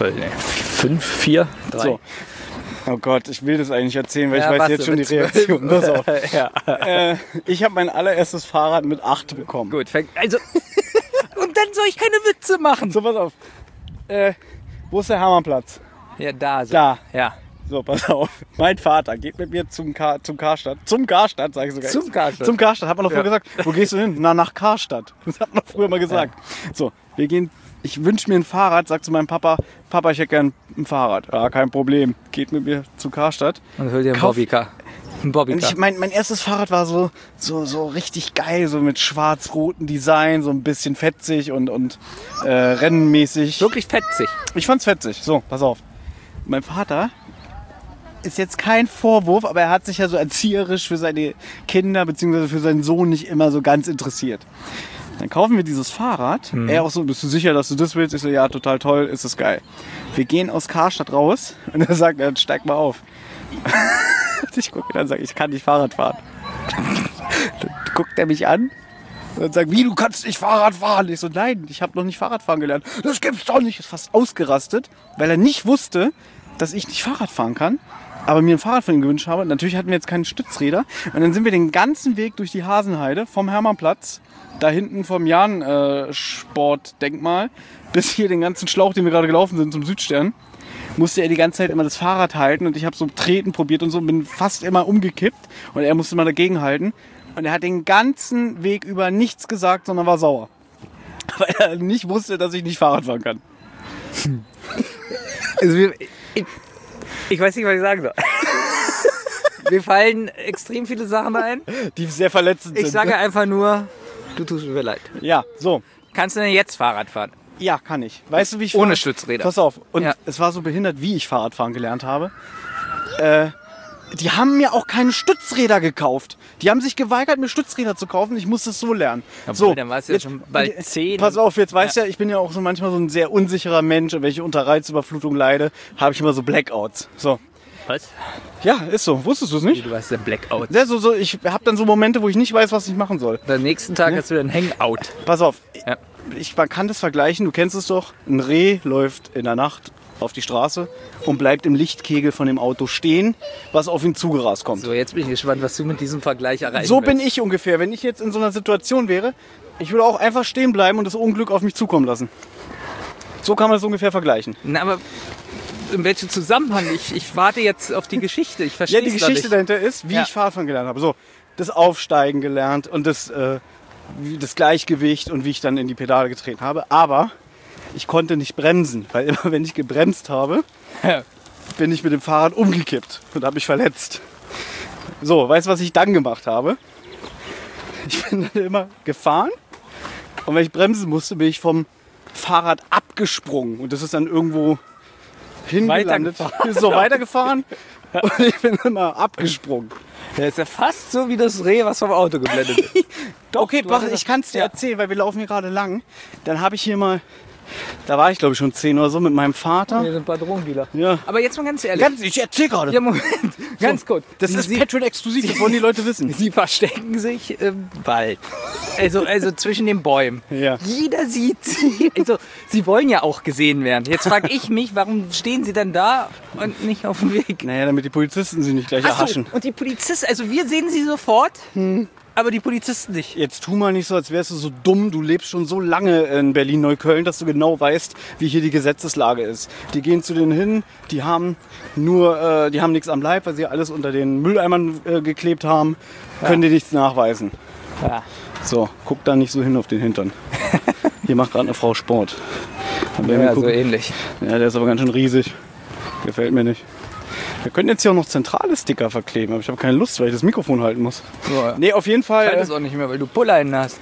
5, 4, 3. So. Oh Gott, ich will das eigentlich erzählen, weil Ja, ich weiß warte, jetzt schon die mit 12. Reaktion. Pass auf. Ja. Ich habe mein allererstes Fahrrad mit 8 bekommen. Gut, also. Und dann soll ich keine Witze machen. So, pass auf. Wo ist der Hermannplatz? Ja, da. So. Da. Ja. So, pass auf. Mein Vater geht mit mir zum Karstadt. Zum Karstadt, sag ich sogar. Zum Karstadt. Zum Karstadt. Hat man doch früher gesagt. Wo gehst du hin? Na, nach Karstadt. Das hat man früher mal gesagt. So, wir gehen. Ich wünsche mir ein Fahrrad, sag zu meinem Papa, Papa, ich hätte gern ein Fahrrad. Ja, kein Problem. Geht mit mir zu Karstadt. Und hol dir ein Kauf- Bobbycar. Ein Und Bobbycar. mein erstes Fahrrad war so richtig geil, so mit schwarz-rotem Design, so ein bisschen fetzig und rennenmäßig. Wirklich fetzig. Ich fand's fetzig. So, pass auf. Mein Vater ist jetzt kein Vorwurf, aber er hat sich ja so erzieherisch für seine Kinder bzw. für seinen Sohn nicht immer so ganz interessiert. Dann kaufen wir dieses Fahrrad. Er auch so, bist du sicher, dass du das willst? Ich so, ja, total toll, ist es geil. Wir gehen aus Karstadt raus und er sagt, dann steig mal auf. Ich gucke dann und sage, ich kann nicht Fahrrad fahren. Dann guckt er mich an und sagt, wie, du kannst nicht Fahrrad fahren? Ich so, nein, ich habe noch nicht Fahrradfahren gelernt. Das gibt's doch nicht. Ist fast ausgerastet, weil er nicht wusste, dass ich nicht Fahrrad fahren kann, aber mir ein Fahrrad von ihm gewünscht habe. Natürlich hatten wir jetzt keine Stützräder. Und dann sind wir den ganzen Weg durch die Hasenheide vom Hermannplatz, da hinten vom Jahn-Sportdenkmal, bis hier den ganzen Schlauch, den wir gerade gelaufen sind, zum Südstern. Musste er die ganze Zeit immer das Fahrrad halten und ich habe so treten probiert und so, bin fast immer umgekippt und er musste immer dagegen halten. Und er hat den ganzen Weg über nichts gesagt, sondern war sauer. Weil er nicht wusste, dass ich nicht Fahrrad fahren kann. Also ich weiß nicht, was ich sagen soll. Mir fallen extrem viele Sachen ein. Die sehr verletzend sind. Ich sage einfach nur, du tust mir leid. Ja, so. Kannst du denn jetzt Fahrrad fahren? Ja, kann ich. Weißt du, wie ich Ohne Stützräder. Pass auf. Und Ja. es war so behindert, wie ich Fahrradfahren gelernt habe. die haben mir auch keine Stützräder gekauft. Die haben sich geweigert, mir Stützräder zu kaufen. Ich musste es so lernen. Obwohl, dann warst du ja schon bald 10. Pass auf, jetzt weißt du ja, ich bin ja auch so manchmal so ein sehr unsicherer Mensch. Und wenn ich unter Reizüberflutung leide, habe ich immer so Blackouts. So. Was? Ja, ist so. Wusstest du es nicht? Du warst der Blackout. Ja, ich habe dann so Momente, wo ich nicht weiß, was ich machen soll. Am nächsten Tag hast du dann Hangout. Pass auf, Ja. man kann das vergleichen, du kennst es doch. Ein Reh läuft in der Nacht auf die Straße und bleibt im Lichtkegel von dem Auto stehen, was auf ihn zugerast kommt. So, jetzt bin ich gespannt, was du mit diesem Vergleich erreichen So bin willst. ich ungefähr. Wenn ich jetzt in so einer Situation wäre, ich würde auch einfach stehen bleiben und das Unglück auf mich zukommen lassen. So kann man das ungefähr vergleichen. Na, aber in welchem Zusammenhang? Ich warte jetzt auf die Geschichte. Ich verstehe Ja, die es Geschichte nicht. dahinter ist, wie Ja. ich Fahrradfahren gelernt habe. So, das Aufsteigen gelernt und das Gleichgewicht und wie ich dann in die Pedale getreten habe. Aber ich konnte nicht bremsen, weil immer wenn ich gebremst habe, bin ich mit dem Fahrrad umgekippt und habe mich verletzt. So, weißt du, was ich dann gemacht habe? Ich bin dann immer gefahren und wenn ich bremsen musste, bin ich vom Fahrrad abgesprungen und das ist dann irgendwo hingelandet. Ist so weitergefahren und ich bin immer abgesprungen. Der ist ja fast so wie das Reh, was vom Auto geblendet ist. Doch, Okay, du hast- ich kann es dir erzählen, weil wir laufen hier gerade lang. Dann habe ich hier mal, da war ich glaube ich schon 10 oder so mit meinem Vater. Wir sind ein paar Drogendealer. Ja. Aber jetzt mal ganz ehrlich. Ich erzähle gerade. Ja, Moment. Ganz kurz. Das ist Patreon-exklusiv, das wollen die Leute wissen. Sie verstecken sich im Wald. Also zwischen den Bäumen. Ja. Jeder sieht sie. Also, sie wollen ja auch gesehen werden. Jetzt frage ich mich, warum stehen sie dann da und nicht auf dem Weg? Naja, damit die Polizisten sie nicht gleich Ach so, erhaschen. und die Polizisten, also wir sehen sie sofort, aber die Polizisten nicht. Jetzt tu mal nicht so, als wärst du so dumm. Du lebst schon so lange in Berlin-Neukölln, dass du genau weißt, wie hier die Gesetzeslage ist. Die gehen zu denen hin, die haben nichts am Leib, weil sie alles unter den Mülleimern geklebt haben, können dir nichts nachweisen. Ja. So, guck da nicht so hin auf den Hintern. Hier macht gerade eine Frau Sport. Dann werden wir Ja, so gucken. ähnlich. Ja, der ist aber ganz schön riesig. Gefällt mir nicht. Wir können jetzt hier auch noch zentrale Sticker verkleben, aber ich habe keine Lust, weil ich das Mikrofon halten muss. So, Nee, auf jeden ich halte Fall. es auch nicht mehr, weil du Pulleinen hast.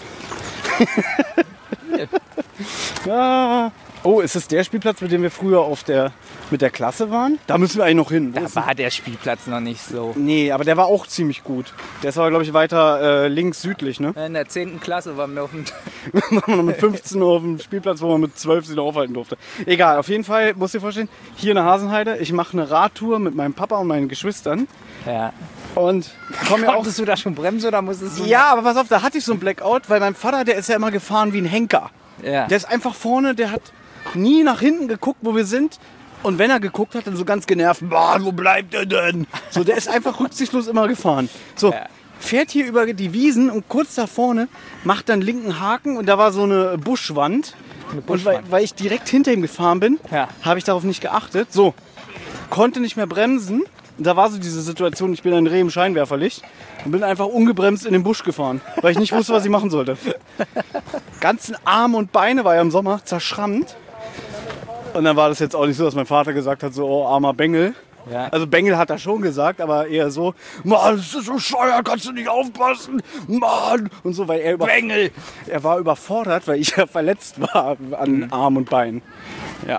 Ja. Oh, ist das der Spielplatz, mit dem wir früher mit der Klasse waren? Da müssen wir eigentlich noch hin. Wo Da ist war der Spielplatz noch nicht so. Nee, aber der war auch ziemlich gut. Der ist aber, glaube ich, weiter links südlich, ne? In der 10. Klasse waren wir auf dem... Waren wir noch mit 15 auf dem Spielplatz, wo man mit 12 sich noch aufhalten durfte. Egal, auf jeden Fall, musst du dir vorstellen, hier in der Hasenheide, ich mache eine Radtour mit meinem Papa und meinen Geschwistern Ja. und komme ja auch... Konntest du da schon bremsen oder musstest du... Ja, aber pass auf, da hatte ich so einen Blackout, weil mein Vater, der ist ja immer gefahren wie ein Henker. Ja. Der ist einfach vorne, der hat nie nach hinten geguckt, wo wir sind. Und wenn er geguckt hat, dann so ganz genervt, Mann, wo bleibt er denn? So, der ist einfach rücksichtslos immer gefahren. So, Ja. fährt hier über die Wiesen und kurz da vorne macht dann linken Haken und da war so eine Buschwand. Und weil ich direkt hinter ihm gefahren bin, Ja. habe ich darauf nicht geachtet. So, konnte nicht mehr bremsen. Und da war so diese Situation, ich bin ein Reh im Scheinwerferlicht und bin einfach ungebremst in den Busch gefahren, weil ich nicht wusste, was ich machen sollte. Ganzen Arme und Beine war ja im Sommer zerschrammt. Und dann war das jetzt auch nicht so, dass mein Vater gesagt hat, so, oh, armer Bengel. Ja. Also Bengel hat er schon gesagt, aber eher so, Mann, das ist so scheuer, kannst du nicht aufpassen, Mann. Und so, weil er Bengel! er war überfordert, weil ich ja verletzt war an Arm und Bein. Ja.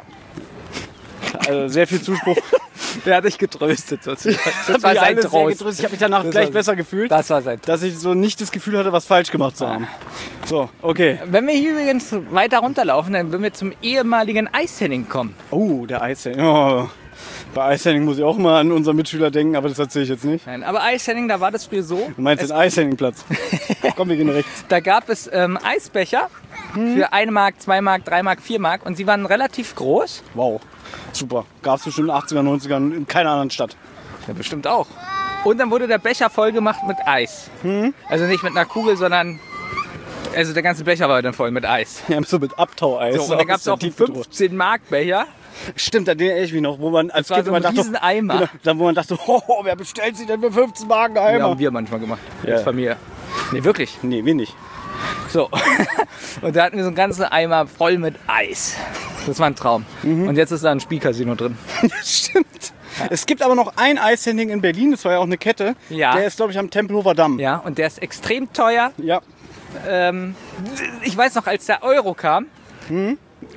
Also sehr viel Zuspruch. Der hat dich getröstet. Das war Hat mich sein alle sehr Trost. getröstet. Ich habe mich danach Das gleich war- besser gefühlt, Das war sein Trost. dass ich so nicht das Gefühl hatte, was falsch gemacht zu haben. So, okay. Wenn wir hier übrigens weiter runterlaufen, dann würden wir zum ehemaligen Eishenning kommen. Oh, der Eishenning. Oh. Bei Eishenning muss ich auch mal an unseren Mitschüler denken, aber das erzähle ich jetzt nicht. Nein, aber Eishenning, da war das früher so. Du meinst den Eishenningplatz? Komm, wir gehen rechts. Da gab es Eisbecher für 1 Mark, 2 Mark, 3 Mark, 4 Mark und sie waren relativ groß. Wow, super. Gab es bestimmt in den 80er, 90ern in keiner anderen Stadt. Ja, bestimmt auch. Und dann wurde der Becher voll gemacht mit Eis. Also nicht mit einer Kugel, sondern... Also der ganze Becher war dann voll mit Eis. Ja, so mit Abtaueis. So, und dann gab es auch einen 15-Mark-Becher. Stimmt, an den erinnere ich mich noch, wo man als war Kind so ein immer dachte, Rieseneimer. genau, dann, wo man dachte, oh, wer bestellt sich denn für 15 Mark Ja, Eimer? haben wir manchmal gemacht. Ja. Als Familie. Nee, wirklich. Nee, wir nicht. So. Und da hatten wir so einen ganzen Eimer voll mit Eis. Das war ein Traum. Und jetzt ist da ein Spielcasino drin. Stimmt. Es gibt aber noch ein Eishenning in Berlin, das war ja auch eine Kette. Ja. Der ist, glaube ich, am Tempelhofer Damm. Ja, und der ist extrem teuer. Ja. Ich weiß noch, als der Euro kam,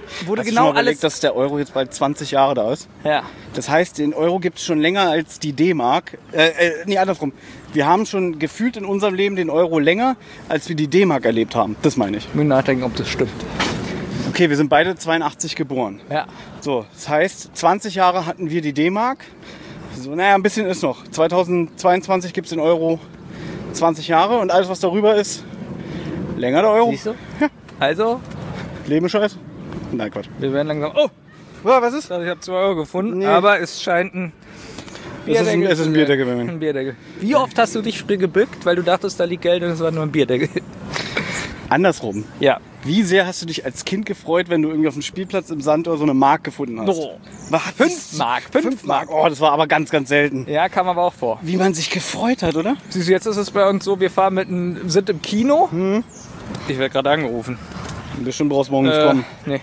wurde Hast du genau schon mal überlegt, alles... dass der Euro jetzt bald 20 Jahre da ist? Ja. Das heißt, den Euro gibt es schon länger als die D-Mark. Nee, andersrum. Wir haben schon gefühlt in unserem Leben den Euro länger, als wir die D-Mark erlebt haben. Das meine ich. Ich muss nachdenken, ob das stimmt. Okay, wir sind beide 82 geboren. Ja. So, das heißt, 20 Jahre hatten wir die D-Mark. So, naja, ein bisschen ist noch. 2022 gibt es den Euro 20 Jahre und alles, was darüber ist, länger der Euro. Siehst du? Also, Leben ist scheiße. Nein, Quatsch. wir werden langsam... Oh, Was ist? ich habe 2 Euro gefunden, Nee. aber es scheint ein... Es ist ein Bierdeckel bei mir. Ein Bierdeckel. Wie oft hast du dich früher gebückt, weil du dachtest, da liegt Geld und es war nur ein Bierdeckel? Andersrum. Ja. Wie sehr hast du dich als Kind gefreut, wenn du irgendwie auf dem Spielplatz im Sand oder so eine Mark gefunden hast? Oh. Was? 5 Mark. 5 Mark. Oh, das war aber ganz, ganz selten. Ja, kam aber auch vor. Wie man sich gefreut hat, oder? Siehst du, jetzt ist es bei uns so, wir fahren sind im Kino. Ich werde gerade angerufen. Bestimmt brauchst du morgen nicht kommen. Nee.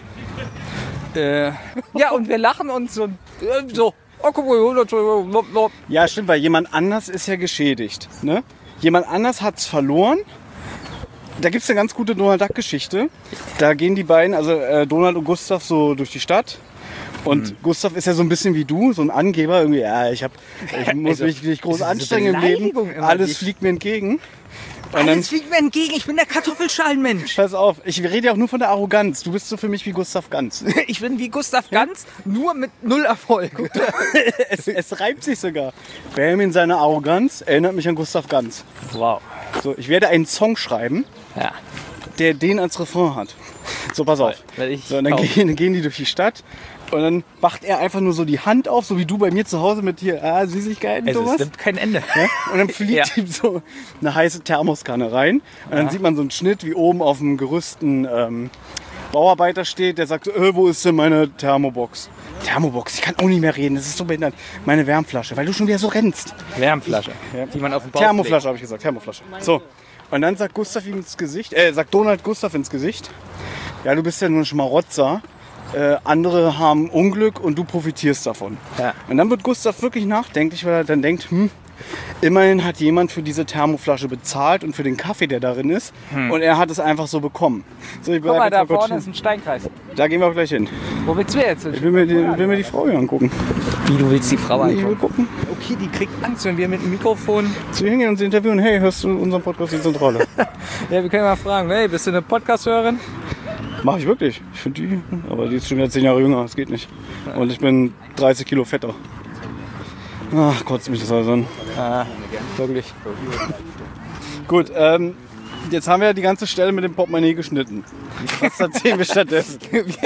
Ja, und wir lachen uns so. Oh, guck mal, Ja, stimmt, weil jemand anders ist ja geschädigt. Ne? Jemand anders hat's verloren. Da gibt es eine ganz gute Donald Duck-Geschichte. Da gehen die beiden, also Donald und Gustav, so durch die Stadt. Und Gustav ist ja so ein bisschen wie du, so ein Angeber. Irgendwie, ja, ich muss Also, mich nicht groß das ist anstrengen eine im Leben. Beleidigung immer, Alles die- fliegt mir entgegen. Und Alles fliegt mir entgegen, ich bin der Kartoffelschalenmensch. pass auf, ich rede ja auch nur von der Arroganz. Du bist so für mich wie Gustav Ganz. Ich bin wie Gustav Ganz, nur mit 0 Erfolg. Es reibt sich sogar. Benjamin, seine Arroganz erinnert mich an Gustav Ganz. Wow. So, ich werde einen Song schreiben, Ja. der den als Refrain hat. So, pass auf. Werde ich So, und dann kaufen. gehen die durch die Stadt und dann macht er einfach nur so die Hand auf, so wie du bei mir zu Hause mit hier Süßigkeiten, Also, es Thomas. nimmt kein Ende. Ja? Und dann fliegt Ja. ihm so eine heiße Thermoskanne rein. Und dann sieht man so einen Schnitt, wie oben auf dem Gerüst ein Bauarbeiter steht, der sagt so, wo ist denn meine Thermobox? Thermobox, ich kann auch nicht mehr reden, das ist so behindert. Meine Wärmflasche, weil du schon wieder so rennst. Wärmflasche, die man auf dem Bauch legt. Thermoflasche habe ich gesagt, Thermoflasche. So. Und dann sagt Gustav ihm ins Gesicht, sagt Donald Gustav ins Gesicht, ja, du bist ja nur ein Schmarotzer. Andere haben Unglück und du profitierst davon. Ja. Und dann wird Gustav wirklich nachdenklich, weil er dann denkt, immerhin hat jemand für diese Thermoflasche bezahlt und für den Kaffee, der darin ist. Und er hat es einfach so bekommen. So, ich Guck mal, bleib da jetzt mal kurz vorne ist ein Steinkreis. stehen. Da gehen wir auch gleich hin. Wo willst du jetzt? Ich will mir die Frau hier angucken. Wie, du willst die Frau Ich will gucken. Okay, die kriegt Angst, wenn wir mit dem Mikrofon... Zu ihr hingehen und sie interviewen. Hey, hörst du unseren Podcast in Zentrale? Ja, wir können mal fragen, hey, bist du eine Podcast-Hörerin? Mach ich wirklich. Ich finde die, aber die ist schon wieder 10 Jahre jünger. Das geht nicht. Und ich bin 30 Kilo fetter. Ach, kotzt mich das alles an. Wirklich. Gut, jetzt haben wir ja die ganze Stelle mit dem Portemonnaie geschnitten. Was erzählen wir stattdessen?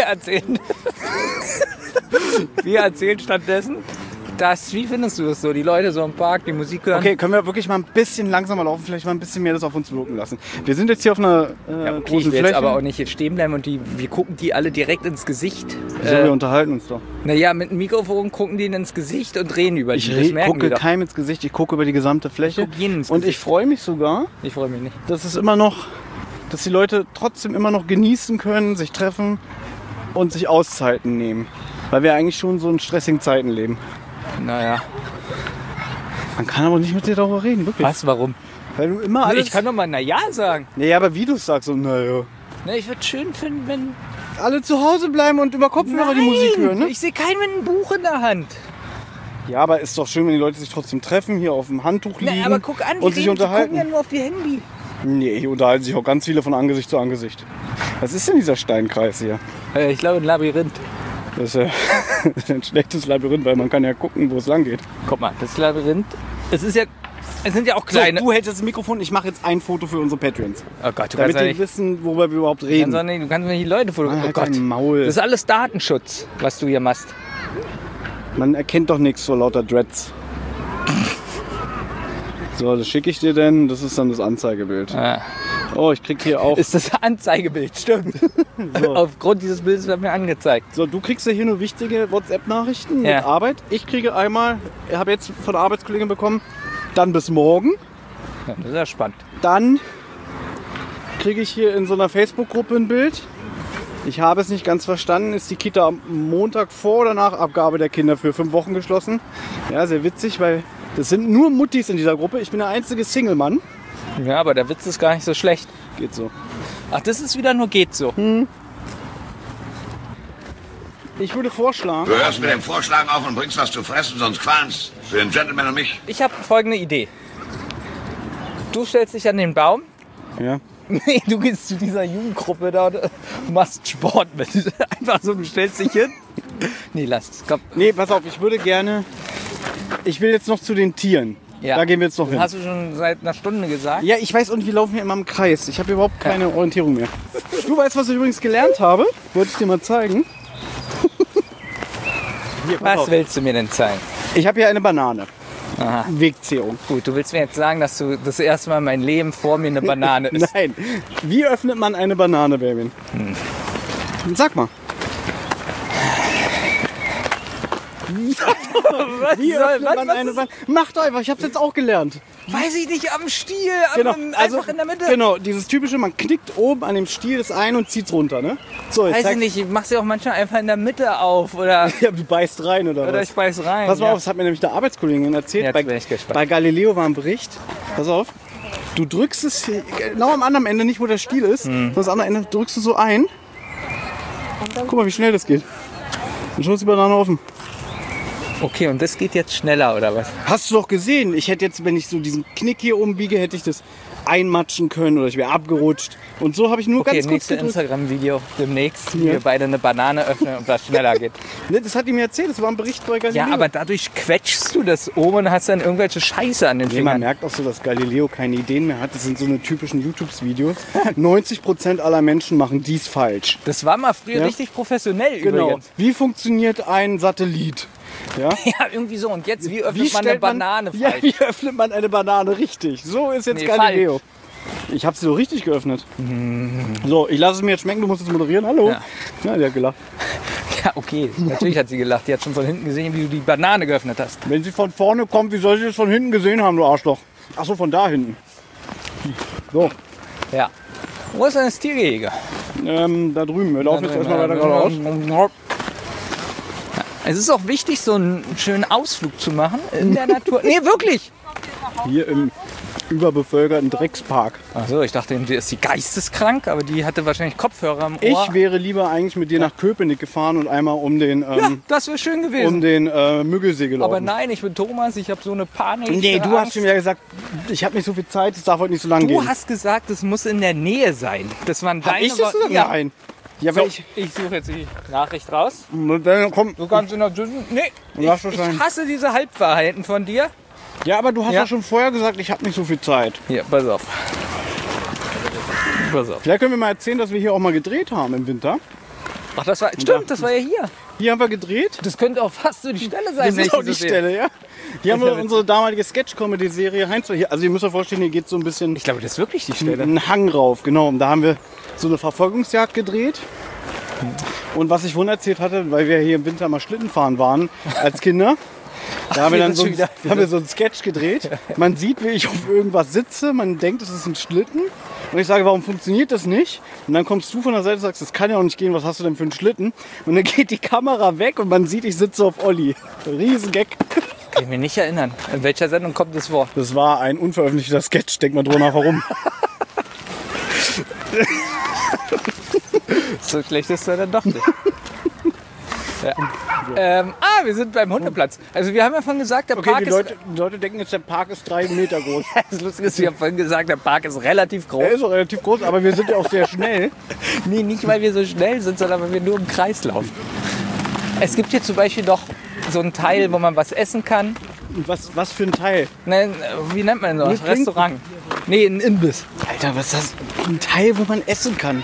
Wir erzählen stattdessen, dass, wie findest du das so, die Leute so im Park, die Musik hören? Okay, können wir wirklich mal ein bisschen langsamer laufen, vielleicht mal ein bisschen mehr das auf uns wirken lassen. Wir sind jetzt hier auf einer Ja, okay, großen ich will Fläche. jetzt aber auch nicht jetzt stehen bleiben und wir gucken die alle direkt ins Gesicht. So, wir unterhalten uns doch. Naja, mit dem Mikrofon gucken die ins Gesicht und reden über die. Das merken gucke wir doch. keinem ins Gesicht, ich gucke über die gesamte Fläche. Ich guck jedem ins Und Gesicht. ich freue mich sogar, Ich freue mich nicht. dass die Leute trotzdem immer noch genießen können, sich treffen und sich Auszeiten nehmen. Weil wir eigentlich schon so in stressigen Zeiten leben. Naja. Man kann aber nicht mit dir darüber reden, wirklich. Was, warum? Weil du immer alles... Ich kann doch mal naja sagen. Ja, aber wie du es sagst, so, naja. Ne, ich würde schön finden, wenn... Alle zu Hause bleiben und über Kopfhörer die Musik hören, ne? Ich sehe keinen mit einem Buch in der Hand. Ja, aber ist doch schön, wenn die Leute sich trotzdem treffen, hier auf dem Handtuch liegen Na, aber guck an, und sich die unterhalten. gucken ja nur auf ihr Handy. Nee, hier unterhalten sich auch ganz viele von Angesicht zu Angesicht. Was ist denn dieser Steinkreis hier? Ich glaube, ein Labyrinth. Das ist ein schlechtes Labyrinth, weil man kann ja gucken, wo es lang geht. Guck mal, das Labyrinth, es sind ja auch kleine... So, du hältst jetzt das Mikrofon, ich mache jetzt ein Foto für unsere Patreons. Oh Gott, du Damit kannst ja die nicht... wissen, worüber wir überhaupt Du reden. kannst nicht die Leute fotografieren. Halt Oh Gott. dein Maul. Das ist alles Datenschutz, was du hier machst. Man erkennt doch nichts vor lauter Dreads. So, das schicke ich dir denn. Das ist dann das Anzeigebild. Ah. Oh, ich krieg hier auch... Ist das Anzeigebild, stimmt. So. Aufgrund dieses Bildes wird mir angezeigt. So, du kriegst ja hier nur wichtige WhatsApp-Nachrichten Ja. mit Arbeit. Ich kriege einmal, ich habe jetzt von der Arbeitskollegin bekommen, dann bis morgen. Ja, das ist ja spannend. Dann kriege ich hier in so einer Facebook-Gruppe ein Bild. Ich habe es nicht ganz verstanden. Ist die Kita am Montag vor oder nach Abgabe der Kinder für 5 Wochen geschlossen? Ja, sehr witzig, weil das sind nur Muttis in dieser Gruppe. Ich bin der einzige Single-Mann. Ja, aber der Witz ist gar nicht so schlecht. Geht so. Ach, das ist wieder nur geht so. Ich würde vorschlagen... Du hörst mit dem Vorschlagen auf und bringst was zu fressen, sonst qualmt's. Für den Gentleman und mich. Ich habe folgende Idee. Du stellst dich an den Baum. Ja. Nee, du gehst zu dieser Jugendgruppe da und machst Sport mit. Einfach so, du stellst dich hin. Nee, lass es, komm. Nee, pass auf, ich würde gerne... Ich will jetzt noch zu den Tieren. Ja. Da gehen wir jetzt noch hin. Hast du schon seit einer Stunde gesagt? Ja, ich weiß, und wir laufen hier immer im Kreis. Ich habe überhaupt keine Orientierung mehr. Du weißt, was ich übrigens gelernt habe? Wollte ich dir mal zeigen. Hier, pass Was auf. willst du mir denn zeigen? Ich habe hier eine Banane. Aha. Wegzehrung. Gut, du willst mir jetzt sagen, dass du das erste Mal in meinem Leben vor mir eine Banane isst. Nein. Wie öffnet man eine Banane, Baby? Sag mal. Wie öffnet man eine Banane? Mach doch einfach, ich hab's jetzt auch gelernt. Weiß ich nicht, am Stiel, Genau, einfach in der Mitte. Genau, dieses typische, man knickt oben an dem Stiel das ein und zieht's runter, ne? So, jetzt Weiß zeig- ich nicht, ich mach sie auch manchmal einfach in der Mitte auf oder Ja, du beißt rein oder ich was? beiß rein. Pass mal ja. auf, das hat mir nämlich eine Arbeitskollegin erzählt. Jetzt bin ich gespannt. Bei Galileo war ein Bericht. Pass auf. Du drückst es genau am anderen Ende, nicht wo der Stiel ist, sondern das andere Ende drückst du so ein. Guck mal, wie schnell das geht. Dann schon ist die Banane offen. Okay, und das geht jetzt schneller oder was? Hast du doch gesehen. Ich hätte jetzt, wenn ich so diesen Knick hier umbiege, hätte ich das einmatschen können oder ich wäre abgerutscht. Und so habe ich nur Okay, ganz kurz nächste gedrückt. Instagram-Video demnächst, wie Ja. wir beide eine Banane öffnen und das schneller geht. Ne, das hat die mir erzählt, das war ein Bericht bei Galileo. Ja, aber dadurch quetschst du das oben und hast dann irgendwelche Scheiße an den Nee, man Fingern. merkt auch so, dass Galileo keine Ideen mehr hat. Das sind so eine typischen YouTube-Videos. 90% aller Menschen machen dies falsch. Das war mal früher Ja. richtig professionell Genau. übrigens. Wie funktioniert ein Satellit? Ja? Ja, irgendwie so. Und jetzt, wie öffnet man eine stellt Banane ja, falsch? wie öffnet man eine Banane richtig? So ist jetzt Nee, Galileo. Ich habe sie so richtig geöffnet. So, ich lasse es mir jetzt schmecken. Du musst es moderieren. Hallo. Ja. Ja, der hat gelacht. Ja, okay. Natürlich hat sie gelacht. Die hat schon von hinten gesehen, wie du die Banane geöffnet hast. Wenn sie von vorne kommt, wie soll sie es von hinten gesehen haben, du Arschloch? Ach so, von da hinten. So, Ja. Wo ist denn das Tiergehege? da drüben. Wir laufen jetzt erstmal weiter geradeaus. Es ist auch wichtig, so einen schönen Ausflug zu machen in der Natur. Nee, wirklich! Hier im überbevölkerten Dreckspark. Achso, ich dachte, die ist die geisteskrank, aber die hatte wahrscheinlich Kopfhörer im Ohr. Ich wäre lieber eigentlich mit dir nach Köpenick gefahren und einmal um den, Ja, das wäre schön gewesen. Müggelsee gelaufen. Aber nein, ich bin Thomas, ich habe so eine Panik. Nee, du hast schon wieder gesagt, ich habe nicht so viel Zeit, es darf heute nicht so lang Du gehen. hast gesagt, es muss in der Nähe sein. Das waren Hab deine ich das Worte. ja. Nein. Ja, So, wenn ich suche jetzt die Nachricht raus. dann komm. Du kannst in der Nee, Lass es ich sein. hasse diese Halbwahrheiten von dir. Ja, aber du hast Ja. ja schon vorher gesagt, ich habe nicht so viel Zeit. Hier, pass auf. Pass auf. Vielleicht können wir mal erzählen, dass wir hier auch mal gedreht haben im Winter. Ach, das war, stimmt, das war ja hier. Hier haben wir gedreht. Das könnte auch fast so die Stelle sein. Das wenn ist ich auch so die sehe. Stelle, ja. Hier haben Ja, wir witzig. unsere damalige Sketch-Comedy-Serie Heinz. Hier, also ihr müsst euch vorstellen, hier geht so ein bisschen Ich glaube, das ist wirklich die Stelle. einen Hang rauf. Genau, und da haben wir so eine Verfolgungsjagd gedreht. Und was ich vorhin erzählt hatte, weil wir hier im Winter mal Schlitten fahren waren als Kinder, da haben wir dann das so, schon wieder- haben wir so einen Sketch gedreht. Man sieht, wie ich auf irgendwas sitze, man denkt, es ist ein Schlitten. Und ich sage, warum funktioniert das nicht? Und dann kommst du von der Seite und sagst, das kann ja auch nicht gehen, was hast du denn für einen Schlitten? Und dann geht die Kamera weg und man sieht, ich sitze auf Olli. Riesengag. Kann ich mich nicht erinnern. In welcher Sendung kommt das Wort? Das war ein unveröffentlichter Sketch, denk mal drüber nach warum. So schlecht ist er dann doch nicht. Ja. Wir sind beim Hundeplatz. Also wir haben ja vorhin gesagt, der Okay, Park die Leute denken jetzt, der Park ist 3 Meter groß. Das Lustige ist, wir haben vorhin gesagt, der Park ist relativ groß. Er ist auch relativ groß, aber wir sind ja auch sehr schnell. Nee, nicht weil wir so schnell sind, sondern weil wir nur im Kreis laufen. Es gibt hier zum Beispiel doch so einen Teil, wo man was essen kann. Und was für ein Teil? Nein, wie nennt man das? Nur trinken. Restaurant. Nee, ein Imbiss. Alter, was ist das? Ein Teil, wo man essen kann.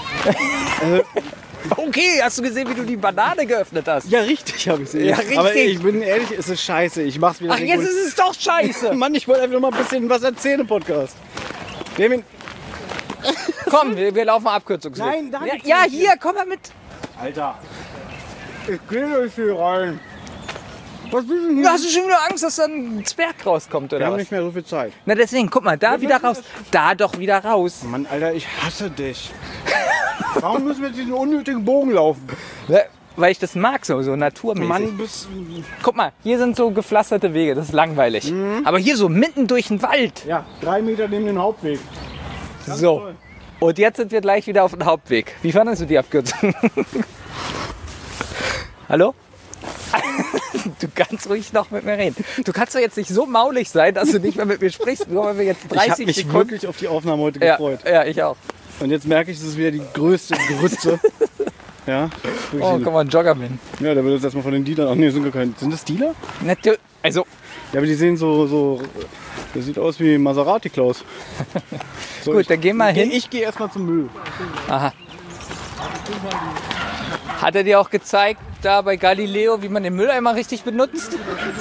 Okay, hast du gesehen, wie du die Banane geöffnet hast? Ja, richtig habe ich gesehen. Ja, richtig. Aber ich bin ehrlich, es ist scheiße. Ich mach's wieder Ach, jetzt ist es doch scheiße. Mann, ich wollte einfach noch mal ein bisschen was erzählen im Podcast. Benjamin, Komm, wir laufen Abkürzungsweg. Nein, da ja, gibt's ja, nicht. hier, komm mal mit. Alter. Ich geh durch hier rein. Was bist du denn Du hier? hast du schon wieder Angst, dass da ein Zwerg rauskommt, Wir oder haben was? nicht mehr so viel Zeit. Na deswegen, guck mal, da wieder raus. Da doch wieder raus. Mann, Alter, ich hasse dich. Warum müssen wir jetzt diesen unnötigen Bogen laufen? Ne, weil ich das mag, so naturmäßig. Mann, bist... Guck mal, hier sind so gepflasterte Wege, das ist langweilig. Aber hier so mitten durch den Wald. Ja, 3 Meter neben den Hauptweg. So. toll. Und jetzt sind wir gleich wieder auf dem Hauptweg. Wie fandest du die Abkürzung? Hallo? Du kannst ruhig noch mit mir reden. Du kannst doch jetzt nicht so maulig sein, dass du nicht mehr mit mir sprichst, nur weil wir jetzt 30 Ich habe mich Sekunden... wirklich auf die Aufnahme heute gefreut. Ja, ich auch. Und jetzt merke ich, das ist wieder die größte Grütze. Ja, Oh, komm mal, ein Joggerman. ja, der wird jetzt erstmal von den Dealern. Ach nee, sind gar keine. Sind das Dealer? Also, Ja, aber die sehen so. Das sieht aus wie Maserati Klaus. So, gut, dann geh mal hin. Ich gehe erstmal zum Müll. Aha. Hat er dir auch gezeigt, da bei Galileo, wie man den Mülleimer richtig benutzt?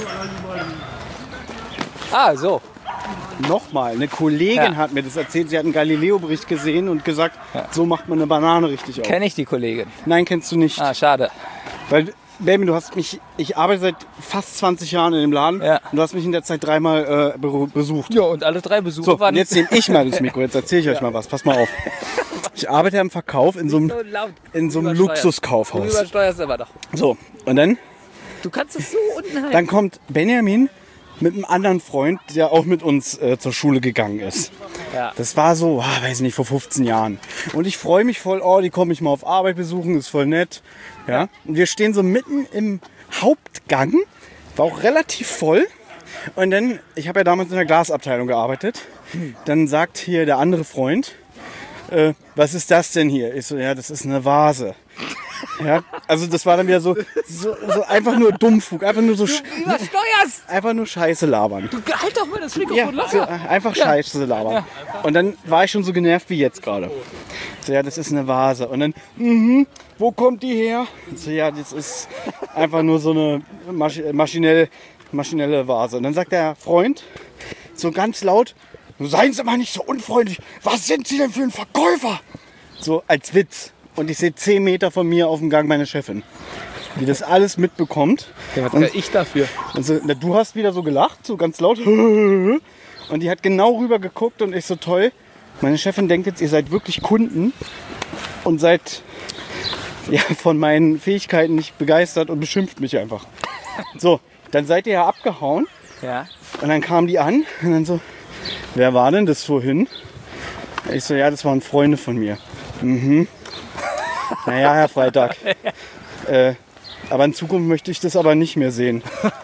Ah, so. Nochmal, eine Kollegin hat mir das erzählt. Sie hat einen Galileo-Bericht gesehen und gesagt, so macht man eine Banane richtig auf. Kenne ich die Kollegin. Nein, kennst du nicht. Ah, schade. Weil, Baby, du hast mich, ich arbeite seit fast 20 Jahren in dem Laden Ja. und du hast mich in der Zeit 3-mal besucht. Ja, und alle 3 Besuche So, und waren jetzt nehme ich mal das Mikro, jetzt erzähle ich euch mal was. Pass mal auf. Ich arbeite im Verkauf in so einem, so laut. in so einem Du Luxuskaufhaus. übersteuerst aber doch. So, und dann Du kannst es so unten halten. Dann kommt Benjamin mit einem anderen Freund, der auch mit uns zur Schule gegangen ist. Ja. Das war so, weiß nicht, vor 15 Jahren. Und ich freue mich voll, die kommen mich mal auf Arbeit besuchen, ist voll nett. Ja. Und wir stehen so mitten im Hauptgang, war auch relativ voll. Und dann, ich habe ja damals in der Glasabteilung gearbeitet, dann sagt hier der andere Freund, was ist das denn hier? Ich so, ja, das ist eine Vase. Ja, also das war dann wieder so einfach nur Dummfug, einfach nur so Übersteuerst! einfach nur Scheiße labern. Du halt doch mal das Ja, Mikrofon so, locker. einfach Scheiße labern. Und dann war ich schon so genervt wie jetzt gerade. So, ja, das ist eine Vase. Und dann, wo kommt die her? So, ja, das ist einfach nur so eine maschinelle Vase. Und dann sagt der Freund so ganz laut, seien Sie mal nicht so unfreundlich. Was sind Sie denn für ein Verkäufer? So als Witz. Und ich sehe 10 Meter von mir auf dem Gang meine Chefin, die das alles mitbekommt. Ja, was kann ich dafür? Und so, du hast wieder so gelacht, so ganz laut. Und die hat genau rüber geguckt und ich so, toll. Meine Chefin denkt jetzt, ihr seid wirklich Kunden und seid von meinen Fähigkeiten nicht begeistert und beschimpft mich einfach. So, dann seid ihr ja abgehauen. Ja. Und dann kamen die an und dann so, wer war denn das vorhin? Ich so, ja, das waren Freunde von mir. Naja, Herr Freitag. Aber in Zukunft möchte ich das aber nicht mehr sehen.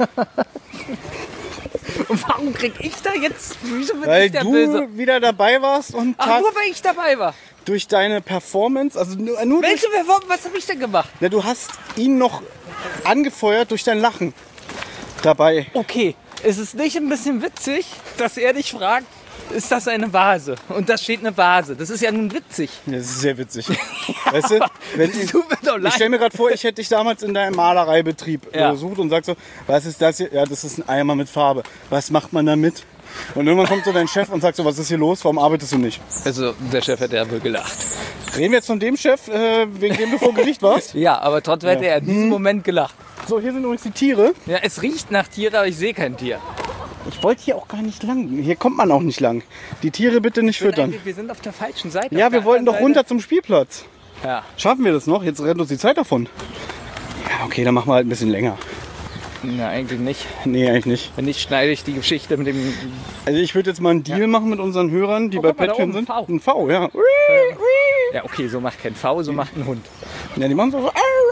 Und warum krieg ich da jetzt? Wieso bin Weil ich der du Böse? wieder dabei warst und Ach, nur weil ich dabei war. durch deine Performance, also nur durch, Welche Performance? Was habe ich denn gemacht? na, du hast ihn noch angefeuert durch dein Lachen dabei. Okay, ist es nicht ein bisschen witzig, dass er dich fragt, ist das eine Vase? Und da steht eine Vase. Das ist ja nun witzig. Das ist sehr witzig. Weißt du, wenn Tut mir doch ich leid. stelle mir gerade vor, ich hätte dich damals in deinem Malereibetrieb besucht und sagst so, was ist das hier? Ja, das ist ein Eimer mit Farbe. Was macht man damit? Und irgendwann kommt so dein Chef und sagt so, was ist hier los? Warum arbeitest du nicht? Also, der Chef hätte ja wohl gelacht. Reden wir jetzt von dem Chef, wegen dem du vor Gericht warst? Ja, aber trotzdem hätte er in diesem Moment gelacht. So, hier sind übrigens die Tiere. Ja, es riecht nach Tier, aber ich sehe kein Tier. Ich wollte hier auch gar nicht lang. Hier kommt man auch nicht lang. Die Tiere bitte nicht füttern. Wir sind auf der falschen Seite. Ja, Auf wir der wollten doch anderen runter zum Spielplatz. Seite. Ja. Schaffen wir das noch? Jetzt rennt uns die Zeit davon. Ja, okay, dann machen wir halt ein bisschen länger. Na, eigentlich nicht. Nee, eigentlich nicht. Wenn nicht, schneide ich die Geschichte mit dem... Also ich würde jetzt mal einen Deal machen mit unseren Hörern, die bei guck mal, da Patreon oben, sind. V. Ein V, ja. Ja, okay, so macht kein V, so macht ein Hund. Ja, die machen so.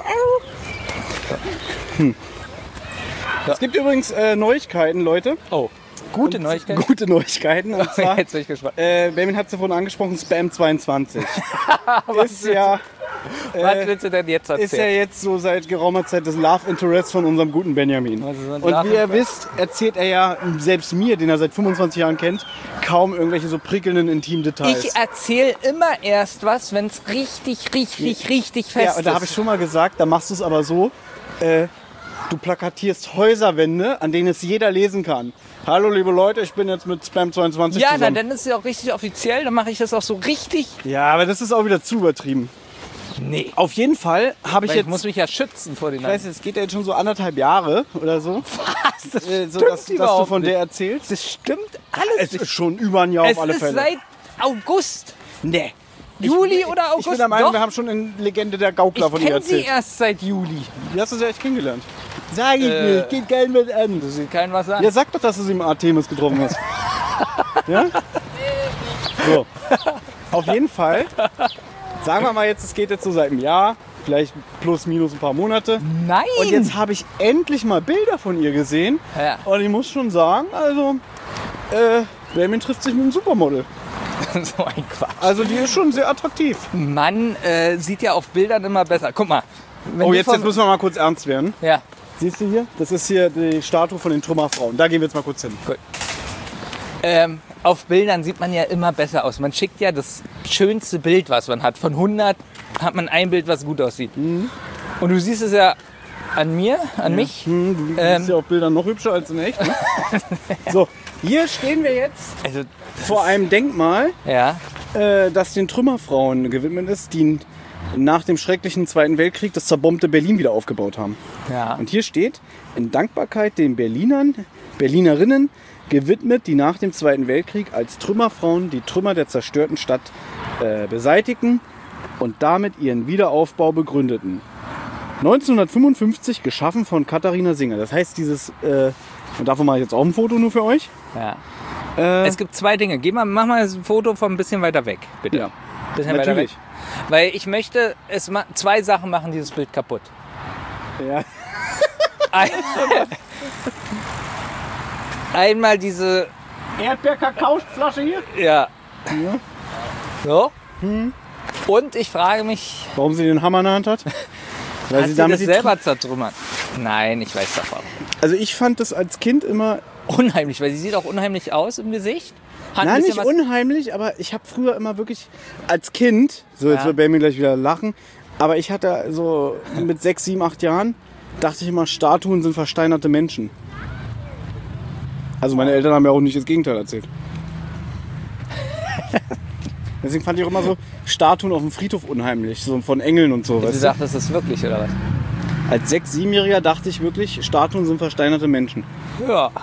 Es gibt übrigens Neuigkeiten, Leute. Oh, gute Neuigkeit. Gute Neuigkeiten. Und zwar, Jetzt bin ich gespannt. Benjamin hat es ja vorhin angesprochen, Spam 22. ist ja Was willst du denn jetzt ist ja erzählen? jetzt so seit geraumer Zeit das Love Interest von unserem guten Benjamin. Was ist ein Und Love wie ihr Interest? wisst, erzählt er ja selbst mir, den er seit 25 Jahren kennt, kaum irgendwelche so prickelnden Intimdetails. Ich erzähle immer erst was, wenn es richtig fest Ja, und da habe ich ist. schon mal gesagt, da machst du es aber so, du plakatierst Häuserwände, an denen es jeder lesen kann. Hallo liebe Leute, ich bin jetzt mit Spam 22 Ja, na, zusammen. dann ist es ja auch richtig offiziell, dann mache ich das auch so richtig. Ja, aber das ist auch wieder zu übertrieben. Nee. Auf jeden Fall habe ich Weil jetzt, ich muss mich ja schützen vor den ich weiß, es geht ja jetzt schon so 1,5 Jahre oder so, Was? Das so stimmt dass du überhaupt von der nicht. erzählst. Das stimmt alles Es nicht. ist schon über ein Jahr Es auf alle ist Fälle. seit August. Nee. Juli oder August? Ich bin der Meinung, Doch. wir haben schon eine Legende der Gaukler Ich von dir kenne sie erzählt. erst seit Juli. Wie hast du sie echt kennengelernt? Sag ich nicht, geht kein mit an. Das sieht kein was an. Ja, sag doch, dass du sie im Artemis getroffen hast. Ja? So. Auf jeden Fall. Sagen wir mal jetzt, es geht jetzt so seit einem Jahr. vielleicht plus minus ein paar Monate. Nein! Und jetzt habe ich endlich mal Bilder von ihr gesehen. Ja. Und ich muss schon sagen, also Benjamin trifft sich mit einem Supermodel. So ein Quatsch. Also die ist schon sehr attraktiv. Mann sieht ja auf Bildern immer besser. Guck mal. wenn Oh, die jetzt von- müssen wir mal kurz ernst werden. Ja, Siehst du hier? Das ist hier die Statue von den Trümmerfrauen. Da gehen wir jetzt mal kurz hin. auf Bildern sieht man ja immer besser aus. Man schickt ja das schönste Bild, was man hat. Von 100 hat man ein Bild, was gut aussieht. Und du siehst es ja an mir, an mich. Du bist ja auf Bildern noch hübscher als in echt. Ne? So, hier stehen wir jetzt Also, vor einem Denkmal, ja. das den Trümmerfrauen gewidmet ist, die nach dem schrecklichen Zweiten Weltkrieg das zerbombte Berlin wieder aufgebaut haben. Ja. Und hier steht, in Dankbarkeit den Berlinerinnen gewidmet, die nach dem Zweiten Weltkrieg als Trümmerfrauen die Trümmer der zerstörten Stadt beseitigten und damit ihren Wiederaufbau begründeten. 1955 geschaffen von Katharina Singer. Das heißt, und davon mache ich jetzt auch ein Foto nur für euch. Ja. Es gibt zwei Dinge. Mach mal ein Foto von ein bisschen weiter weg, bitte. Ja, Bisschen weiter weg. natürlich. Weil ich möchte, zwei Sachen machen dieses Bild kaputt. Ja. Einmal diese, Erdbeer-Kakao-Flasche hier. ja. So. Und ich frage mich, Warum sie den Hammer in der Hand hat? Weil hat sie sie damit das selber zertrümmert? Nein, ich weiß doch warum. Also ich fand das als Kind immer, Unheimlich, weil sie sieht auch unheimlich aus im Gesicht. Hat ein nein, bisschen nicht unheimlich, aber ich habe früher immer wirklich als Kind, so jetzt Ja. wird Benjamin gleich wieder lachen, aber ich hatte so mit 6, 7, 8 Jahren, dachte ich immer, Statuen sind versteinerte Menschen. Also meine Eltern haben ja auch nicht das Gegenteil erzählt. Deswegen fand ich auch immer so Statuen auf dem Friedhof unheimlich, so von Engeln und so. Sie Weißt du? sagt, das ist wirklich, oder was? Als 6-, 7-Jähriger dachte ich wirklich, Statuen sind versteinerte Menschen. Ja.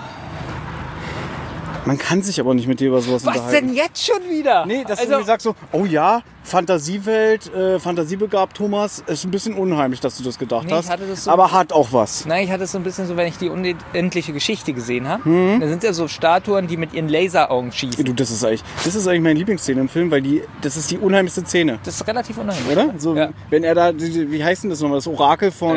Man kann sich aber nicht mit dir über sowas Was unterhalten. denn jetzt schon wieder? Nee, dass also, du mir sagst so, oh ja, Fantasiewelt, fantasiebegabt, Thomas, ist ein bisschen unheimlich, dass du das gedacht Nee, ich hast, hatte das so- aber hat auch was. Nein, ich hatte es so ein bisschen so, wenn ich die unendliche Geschichte gesehen habe. Da sind ja so Statuen, die mit ihren Laseraugen schießen. Du, das ist eigentlich meine Lieblingsszene im Film, weil das ist die unheimlichste Szene, Das ist relativ unheimlich. oder? So, Ja. wenn er da, wie heißt denn das nochmal, das Orakel von,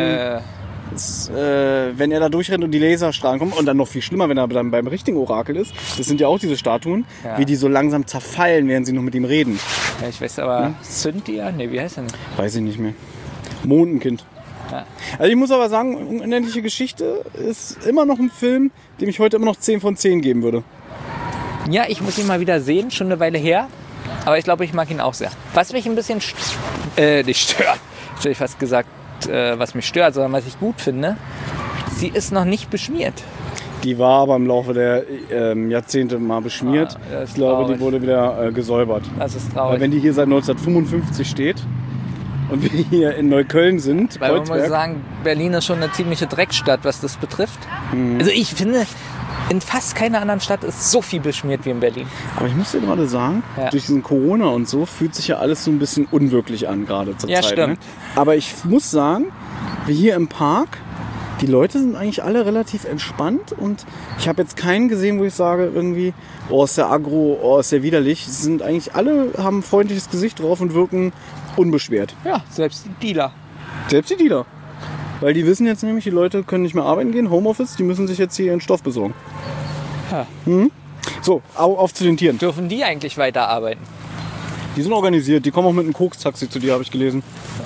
wenn er da durchrennt und die Laserstrahlen kommen und dann noch viel schlimmer, wenn er dann beim richtigen Orakel ist, das sind ja auch diese Statuen, Ja. wie die so langsam zerfallen, während sie noch mit ihm reden. Ja, ich weiß aber, Cynthia? Nee, wie heißt der denn? Weiß ich nicht mehr. Mondenkind. Ja. Also ich muss aber sagen, Unendliche Geschichte ist immer noch ein Film, dem ich heute immer noch 10 von 10 geben würde. Ja, ich muss ihn mal wieder sehen, schon eine Weile her. Aber ich glaube, ich mag ihn auch sehr. Was mich ein bisschen nicht stört, hätte ich fast gesagt, was mich stört, sondern was ich gut finde, sie ist noch nicht beschmiert. Die war aber im Laufe der Jahrzehnte mal beschmiert. Ah, das ist Ich glaube, traurig. die wurde wieder gesäubert. Das ist Weil traurig. wenn die hier seit 1955 steht und wir hier in Neukölln sind, Weil man muss Kreuzberg, sagen, Berlin ist schon eine ziemliche Dreckstadt, was das betrifft. Also ich finde, in fast keiner anderen Stadt ist so viel beschmiert wie in Berlin. aber ich muss dir gerade sagen, Ja. durch diesen Corona und so fühlt sich ja alles so ein bisschen unwirklich an gerade zur Ja, Zeit. stimmt. Ne? Aber ich muss sagen, wie hier im Park, die Leute sind eigentlich alle relativ entspannt und ich habe jetzt keinen gesehen, wo ich sage irgendwie, oh, ist der aggro, oh, ist der widerlich. Sie sind eigentlich alle, haben ein freundliches Gesicht drauf und wirken unbeschwert. Ja, selbst die Dealer. Selbst die Dealer. Weil die wissen jetzt nämlich, die Leute können nicht mehr arbeiten gehen, Homeoffice, die müssen sich jetzt hier ihren Stoff besorgen. Ja. So, auf zu den Tieren. Dürfen die eigentlich weiterarbeiten? Die sind organisiert, die kommen auch mit einem Koks-Taxi zu dir, habe ich gelesen.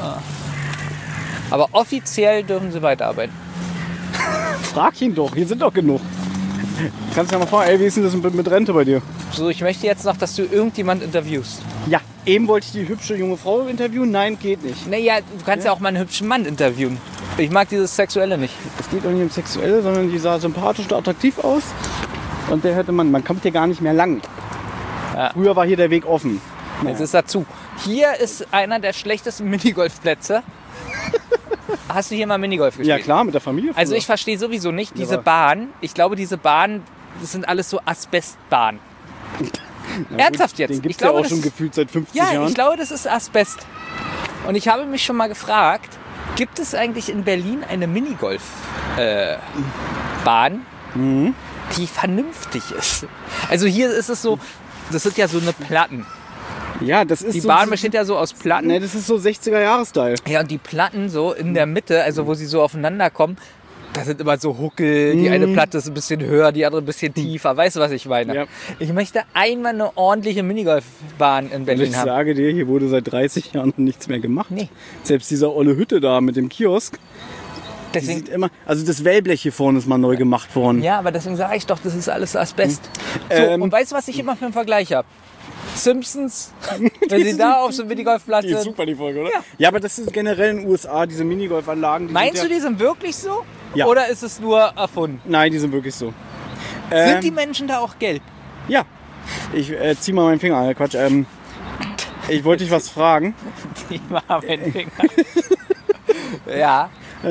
Aber offiziell dürfen sie weiterarbeiten. Frag ihn doch, hier sind doch genug. Kannst ja mal fragen, ey, wie ist denn das mit Rente bei dir? So, ich möchte jetzt noch, dass du irgendjemand interviewst. Ja, eben wollte ich die hübsche junge Frau interviewen. Nein, geht nicht. Naja, du kannst ja auch mal einen hübschen Mann interviewen. Ich mag dieses Sexuelle nicht. Es geht auch nicht um Sexuelle, sondern die sah sympathisch und attraktiv aus. Und der hätte man kommt hier gar nicht mehr lang. Ja. Früher war hier der Weg offen. Jetzt ist dazu. Hier ist einer der schlechtesten Minigolfplätze. Hast du hier mal Minigolf gespielt? Ja klar, mit der Familie. Also früher. ich verstehe sowieso nicht diese aber- Bahn. Ich glaube, diese Bahn, das sind alles so Asbestbahnen. Ernsthaft jetzt? Den gibt Ich es ja glaube, auch das schon ist- gefühlt seit 50 Ja, Jahren. ich glaube, das ist Asbest. Und ich habe mich schon mal gefragt, gibt es eigentlich in Berlin eine Minigolf-Bahn, die vernünftig ist? Also hier ist es so, das sind ja so eine Platten. Ja, das ist Die so... Bahn besteht ja so aus Platten. Ne, das ist so 60er-Jahre-Style. Ja, und die Platten so in der Mitte, also wo sie so aufeinander kommen, da sind immer so Huckel. Die eine Platte ist ein bisschen höher, die andere ein bisschen tiefer. Weißt du, was ich meine? Ja. Ich möchte einmal eine ordentliche Minigolfbahn in Und Berlin ich haben. sage dir, hier wurde seit 30 Jahren nichts mehr gemacht. Nee. Selbst diese olle Hütte da mit dem Kiosk, die Deswegen, sieht immer... Also das Wellblech hier vorne ist mal neu gemacht worden. ja, aber deswegen sage ich doch, das ist alles Asbest. So, und weißt du, was ich immer für einen Vergleich habe? Simpsons, wenn sie da auf so einem Minigolfplatz Die ist sind. super, die Folge, oder? Ja. Ja, aber das ist generell in den USA, diese Minigolfanlagen. Meinst du, die? die sind wirklich so? Ja. Oder ist es nur erfunden? Nein, die sind wirklich so. Sind die Menschen da auch gelb? Ja. Ich zieh mal meinen Finger an. Quatsch. Ich wollte dich was fragen. Die machen Finger. Ja.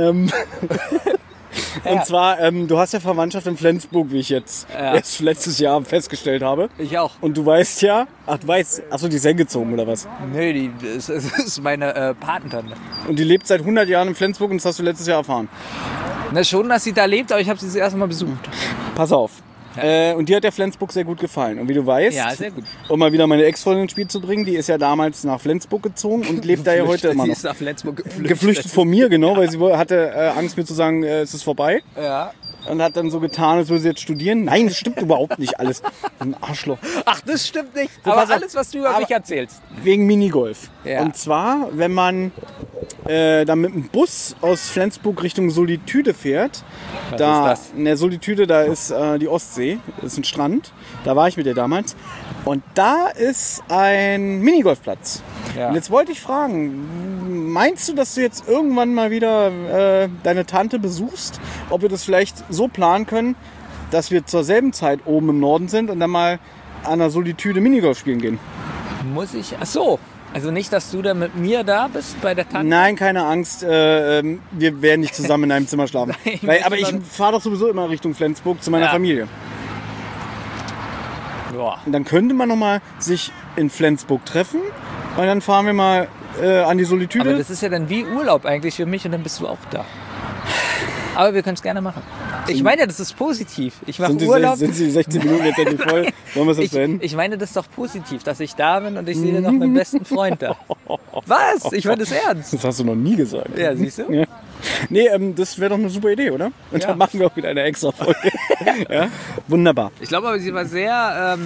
Und zwar, du hast ja Verwandtschaft in Flensburg, wie ich jetzt erst letztes Jahr festgestellt habe. Ich auch. Und du weißt ja, achso, die ist hingezogen oder was? Nee, das ist meine Patentante. Und die lebt seit 100 Jahren in Flensburg und das hast du letztes Jahr erfahren. Na schon, dass sie da lebt, aber ich habe sie das erste Mal besucht. Pass auf. Und dir hat der Flensburg sehr gut gefallen. Und wie du weißt, Ja, sehr gut. um mal wieder meine Ex-Freundin ins Spiel zu bringen, die ist ja damals nach Flensburg gezogen und lebt da ja heute immer Sie noch. ist nach Flensburg Geflüchtet von mir, genau, weil sie hatte Angst, mir zu sagen, es ist vorbei. Ja. Und hat dann so getan, als würde sie jetzt studieren. Nein, das stimmt überhaupt nicht alles. Ein Arschloch. Ach, das stimmt nicht. So, Aber pass auf. alles, was du über mich erzählst. Wegen Minigolf. Ja. Und zwar, wenn man dann mit dem Bus aus Flensburg Richtung Solitude fährt. Was Da, ist das? in der Solitude, da ist die Ostsee. Das ist ein Strand. Da war ich mit ihr damals. Und da ist ein Minigolfplatz. Ja. Und jetzt wollte ich fragen, meinst du, dass du jetzt irgendwann mal wieder deine Tante besuchst? Ob wir das vielleicht so planen können, dass wir zur selben Zeit oben im Norden sind und dann mal an der Solitude Minigolf spielen gehen? Muss ich. Ach so. Also nicht, dass du da mit mir da bist bei der Tante? Nein, keine Angst. Wir werden nicht zusammen in einem Zimmer schlafen. Nein, Aber ich fahre doch sowieso immer Richtung Flensburg zu meiner Ja. Familie. Ja. Und dann könnte man noch mal sich in Flensburg treffen und dann fahren wir mal an die Solitude. Aber das ist ja dann wie Urlaub eigentlich für mich und dann bist du auch da. Aber wir können es gerne machen. Ich meine ja, das ist positiv. Ich mache Urlaub. Sind die 16 Minuten jetzt endlich voll? Wollen wir es jetzt beenden? Ich meine das ist doch positiv, dass ich da bin und ich sehe noch meinen besten Freund da. Was? Ich meine das ernst. Das hast du noch nie gesagt. Ja, siehst du? Ja. Nee, das wäre doch eine super Idee, oder? Und Ja. dann machen wir auch wieder eine extra Folge. Ja? Wunderbar. Ich glaube aber, sie war sehr...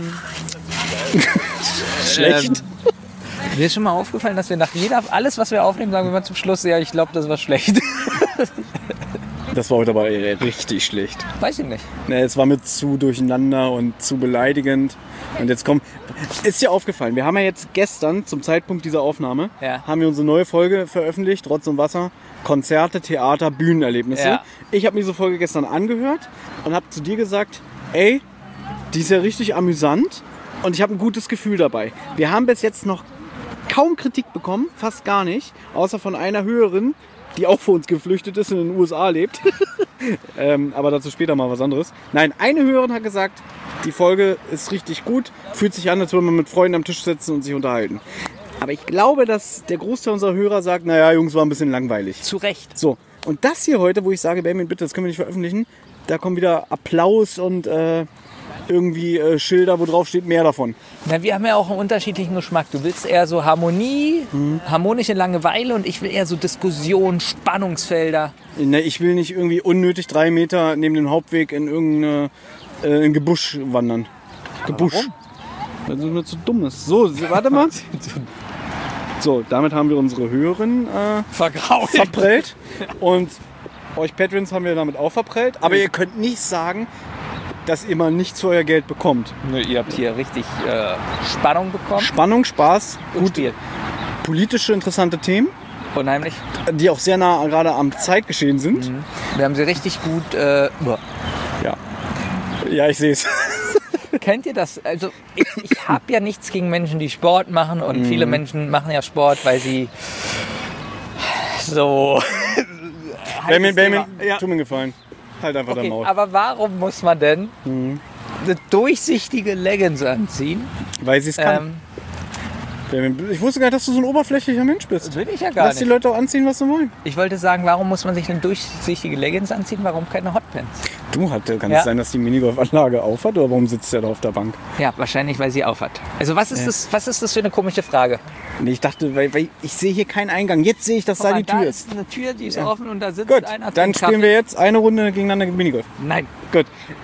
Schlecht. Mir ist schon mal aufgefallen, dass wir nach alles, was wir aufnehmen, sagen wir mal zum Schluss, ja, ich glaube, das war schlecht. Das war heute aber richtig schlecht. Weiß ich nicht. Ne, es war mir zu durcheinander und zu beleidigend. Und jetzt kommt... Ist dir aufgefallen, wir haben ja jetzt gestern, zum Zeitpunkt dieser Aufnahme, Ja. haben wir unsere neue Folge veröffentlicht, Rotz und Wasser, Konzerte, Theater, Bühnenerlebnisse. Ja. Ich habe mir diese Folge gestern angehört und habe zu dir gesagt, ey, die ist ja richtig amüsant und ich habe ein gutes Gefühl dabei. Wir haben bis jetzt noch kaum Kritik bekommen, fast gar nicht, außer von einer Hörerin, die auch vor uns geflüchtet ist und in den USA lebt. Aber dazu später mal was anderes. Nein, eine Hörerin hat gesagt, die Folge ist richtig gut, fühlt sich an, als würde man mit Freunden am Tisch sitzen und sich unterhalten. Aber ich glaube, dass der Großteil unserer Hörer sagt, naja, Jungs, war ein bisschen langweilig. Zu Recht. So, und das hier heute, wo ich sage, Benjamin, bitte, das können wir nicht veröffentlichen, da kommt wieder Applaus und irgendwie Schilder, wo drauf steht, mehr davon. Na, wir haben ja auch einen unterschiedlichen Geschmack. Du willst eher so Harmonie, harmonische Langeweile und ich will eher so Diskussion, Spannungsfelder. Ne, ich will nicht irgendwie unnötig 3 Meter neben dem Hauptweg in irgendein Gebusch wandern. Gebusch. warum? Weil das mir zu dumm ist. So, warte mal. So, damit haben wir unsere Hörerin Vergrault. verprellt. Und euch Patrons haben wir damit auch verprellt. Aber ihr könnt nicht sagen, dass ihr mal nichts für euer Geld bekommt. Nö, ihr habt hier richtig Spannung bekommen. Spannung, Spaß, Und Spiel. politische, interessante Themen, Unheimlich. die auch sehr nah gerade am Zeitgeschehen sind. Wir haben sie richtig gut... Ja, ich sehe es. Kennt ihr das? Also ich habe ja nichts gegen Menschen, die Sport machen und viele Menschen machen ja Sport, weil sie so... Benjamin, tu mir einen Gefallen. Halt einfach dein Okay, Maul. aber warum muss man denn eine durchsichtige Leggings anziehen? Weil sie es kann. Benjamin, ich wusste gar nicht, dass du so ein oberflächlicher Mensch bist. Das will ich ja gar Lass die nicht. Leute auch anziehen, was sie wollen. Ich wollte sagen, warum muss man sich eine durchsichtige Leggings anziehen? Warum keine Hotpants? Kann es sein, dass die Minigolfanlage aufhat oder warum sitzt der da auf der Bank? Ja, wahrscheinlich, weil sie aufhat. Also was ist das für eine komische Frage? Nee, ich dachte, weil ich sehe hier keinen Eingang. Jetzt sehe ich, dass da die Tür ist. Da ist eine Tür, die ist offen und da sitzt Gut, einer. dann spielen wir jetzt eine Runde gegeneinander Minigolf. Nein. Gut.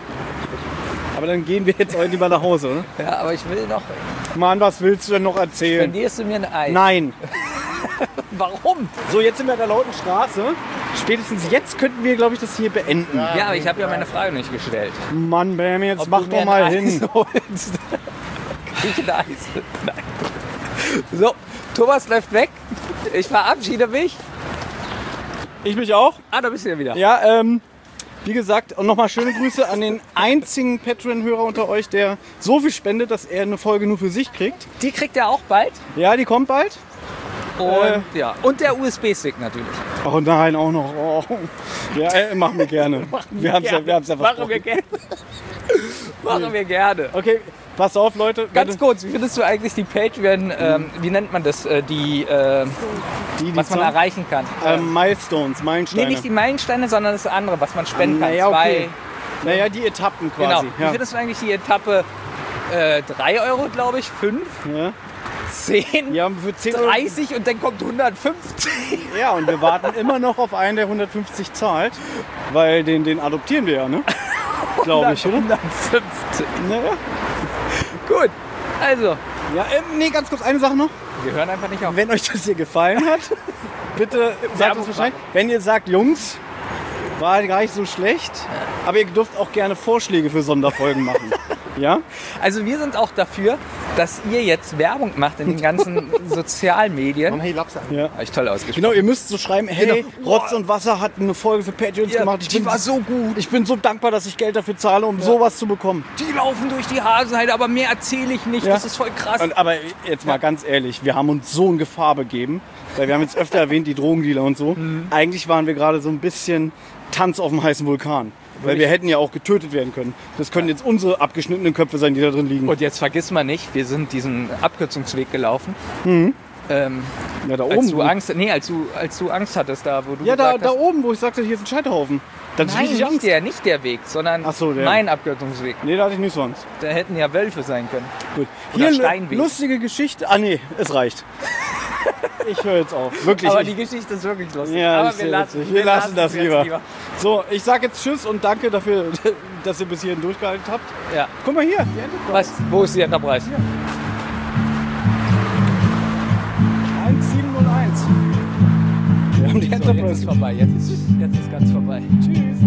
Aber dann gehen wir jetzt heute lieber nach Hause, oder? Ja, aber ich will noch... Mann, was willst du denn noch erzählen? Spendierst du mir ein Ei? Nein. Warum? So, jetzt sind wir an der lauten Straße. Spätestens jetzt könnten wir, glaube ich, das hier beenden. Ja, aber ich habe ja meine Frage nicht gestellt. Mann, Bam, jetzt Ob mach du mir doch ein mal Eis hin. holst. Krieg ein Eis. Nein. So, Thomas läuft weg. Ich verabschiede mich. Ich mich auch. Ah, da bist du ja wieder. Ja, wie gesagt, und nochmal schöne Grüße an den einzigen Patreon-Hörer unter euch, der so viel spendet, dass er eine Folge nur für sich kriegt. Die kriegt er auch bald. Ja, die kommt bald. Und, und der USB-Stick natürlich. Oh nein, auch noch. Oh. Ja, machen wir gerne. Wir haben es ja Machen wir gerne. Machen wir gerne. Okay, pass auf, Leute. Ganz kurz, wie findest du eigentlich die Patreon, wie nennt man das, was man erreichen kann? Milestones, Meilensteine. Nee, nicht die Meilensteine, sondern das andere, was man spenden kann. Naja, okay. Naja, die Etappen quasi. Genau. Wie findest du eigentlich die Etappe 3 Euro, glaube ich, 5? Ja. 10, Ja, für 10 Euro. 30 und dann kommt 150. Ja, und wir warten immer noch auf einen, der 150 zahlt, weil den adoptieren wir ja, ne? Glaube ich, oder? 150. Naja. Gut, also, Ja, nee, ganz kurz eine Sache noch. wir hören einfach nicht auf. Wenn euch das hier gefallen hat, bitte sagt uns Bescheid. Wenn ihr sagt, Jungs, war gar nicht so schlecht, aber ihr dürft auch gerne Vorschläge für Sonderfolgen machen. Ja? Also wir sind auch dafür, dass ihr jetzt Werbung macht in den ganzen Sozialmedien. Hey, Lapsa. Ja. Habe ich toll ausgesprochen. Genau, ihr müsst so schreiben, hey, Genau. Rotz und Wasser hat eine Folge für Patreons Ja, gemacht. die war so gut. Ich bin so dankbar, dass ich Geld dafür zahle, um sowas zu bekommen. Die laufen durch die Hasenheide, aber mehr erzähle ich nicht. Ja. Das ist voll krass. Aber jetzt mal ganz ehrlich, wir haben uns so in Gefahr begeben, weil wir haben jetzt öfter erwähnt, die Drogendealer und so. Eigentlich waren wir gerade so ein bisschen Tanz auf dem heißen Vulkan. Weil wir hätten ja auch getötet werden können. Das können jetzt unsere abgeschnittenen Köpfe sein, die da drin liegen. Und jetzt vergiss mal nicht, wir sind diesen Abkürzungsweg gelaufen. Ja, da Als oben. du Angst hattest, da wo du Ja, gesagt da hast, oben, wo ich sagte, hier ist ein Scheiterhaufen. Dann nein, nicht der Weg, sondern Ach so, der. mein Abkürzungsweg. Nee, da hatte ich nichts sonst. Da hätten ja Wölfe sein können. Gut. Oder Hier eine Steinweg. lustige Geschichte. Ah nee, es reicht. Ich höre jetzt auf. Wirklich. Aber die Geschichte ist wirklich lustig. Ja, Aber das ist sehr witzig. Wir lassen das jetzt lieber. So, ich sage jetzt Tschüss und danke dafür, dass ihr bis hierhin durchgehalten habt. Ja. Guck mal hier. Die Enterprise. Was? Wo ist die Enterprise? 1701. Wir haben die So, jetzt Enterprise. ist vorbei. Jetzt ist ganz vorbei. Tschüss.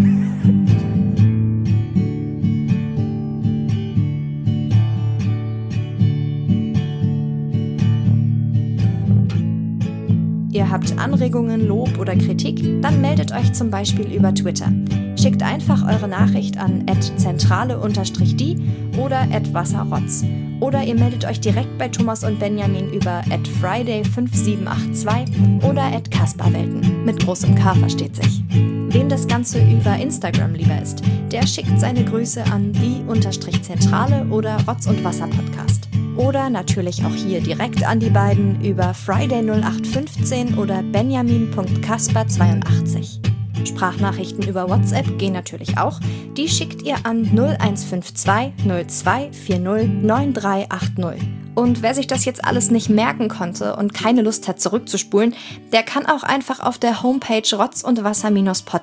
Ihr habt Anregungen, Lob oder Kritik? Dann meldet euch zum Beispiel über Twitter. Schickt einfach eure Nachricht an @zentrale_die oder @wasserrotz. Oder ihr meldet euch direkt bei Thomas und Benjamin über @friday5782 oder @kasperwelten. Mit großem K versteht sich. Wem das Ganze über Instagram lieber ist, der schickt seine Grüße an die_zentrale oder Rotz und Wasser Podcast. Oder natürlich auch hier direkt an die beiden über Friday0815 oder benjamin.kasper82. Sprachnachrichten über WhatsApp gehen natürlich auch. Die schickt ihr an 0152 0240 9380. Und wer sich das jetzt alles nicht merken konnte und keine Lust hat zurückzuspulen, der kann auch einfach auf der Homepage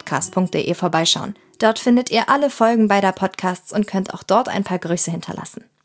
rotzundwasser-podcast.de vorbeischauen. Dort findet ihr alle Folgen beider Podcasts und könnt auch dort ein paar Grüße hinterlassen.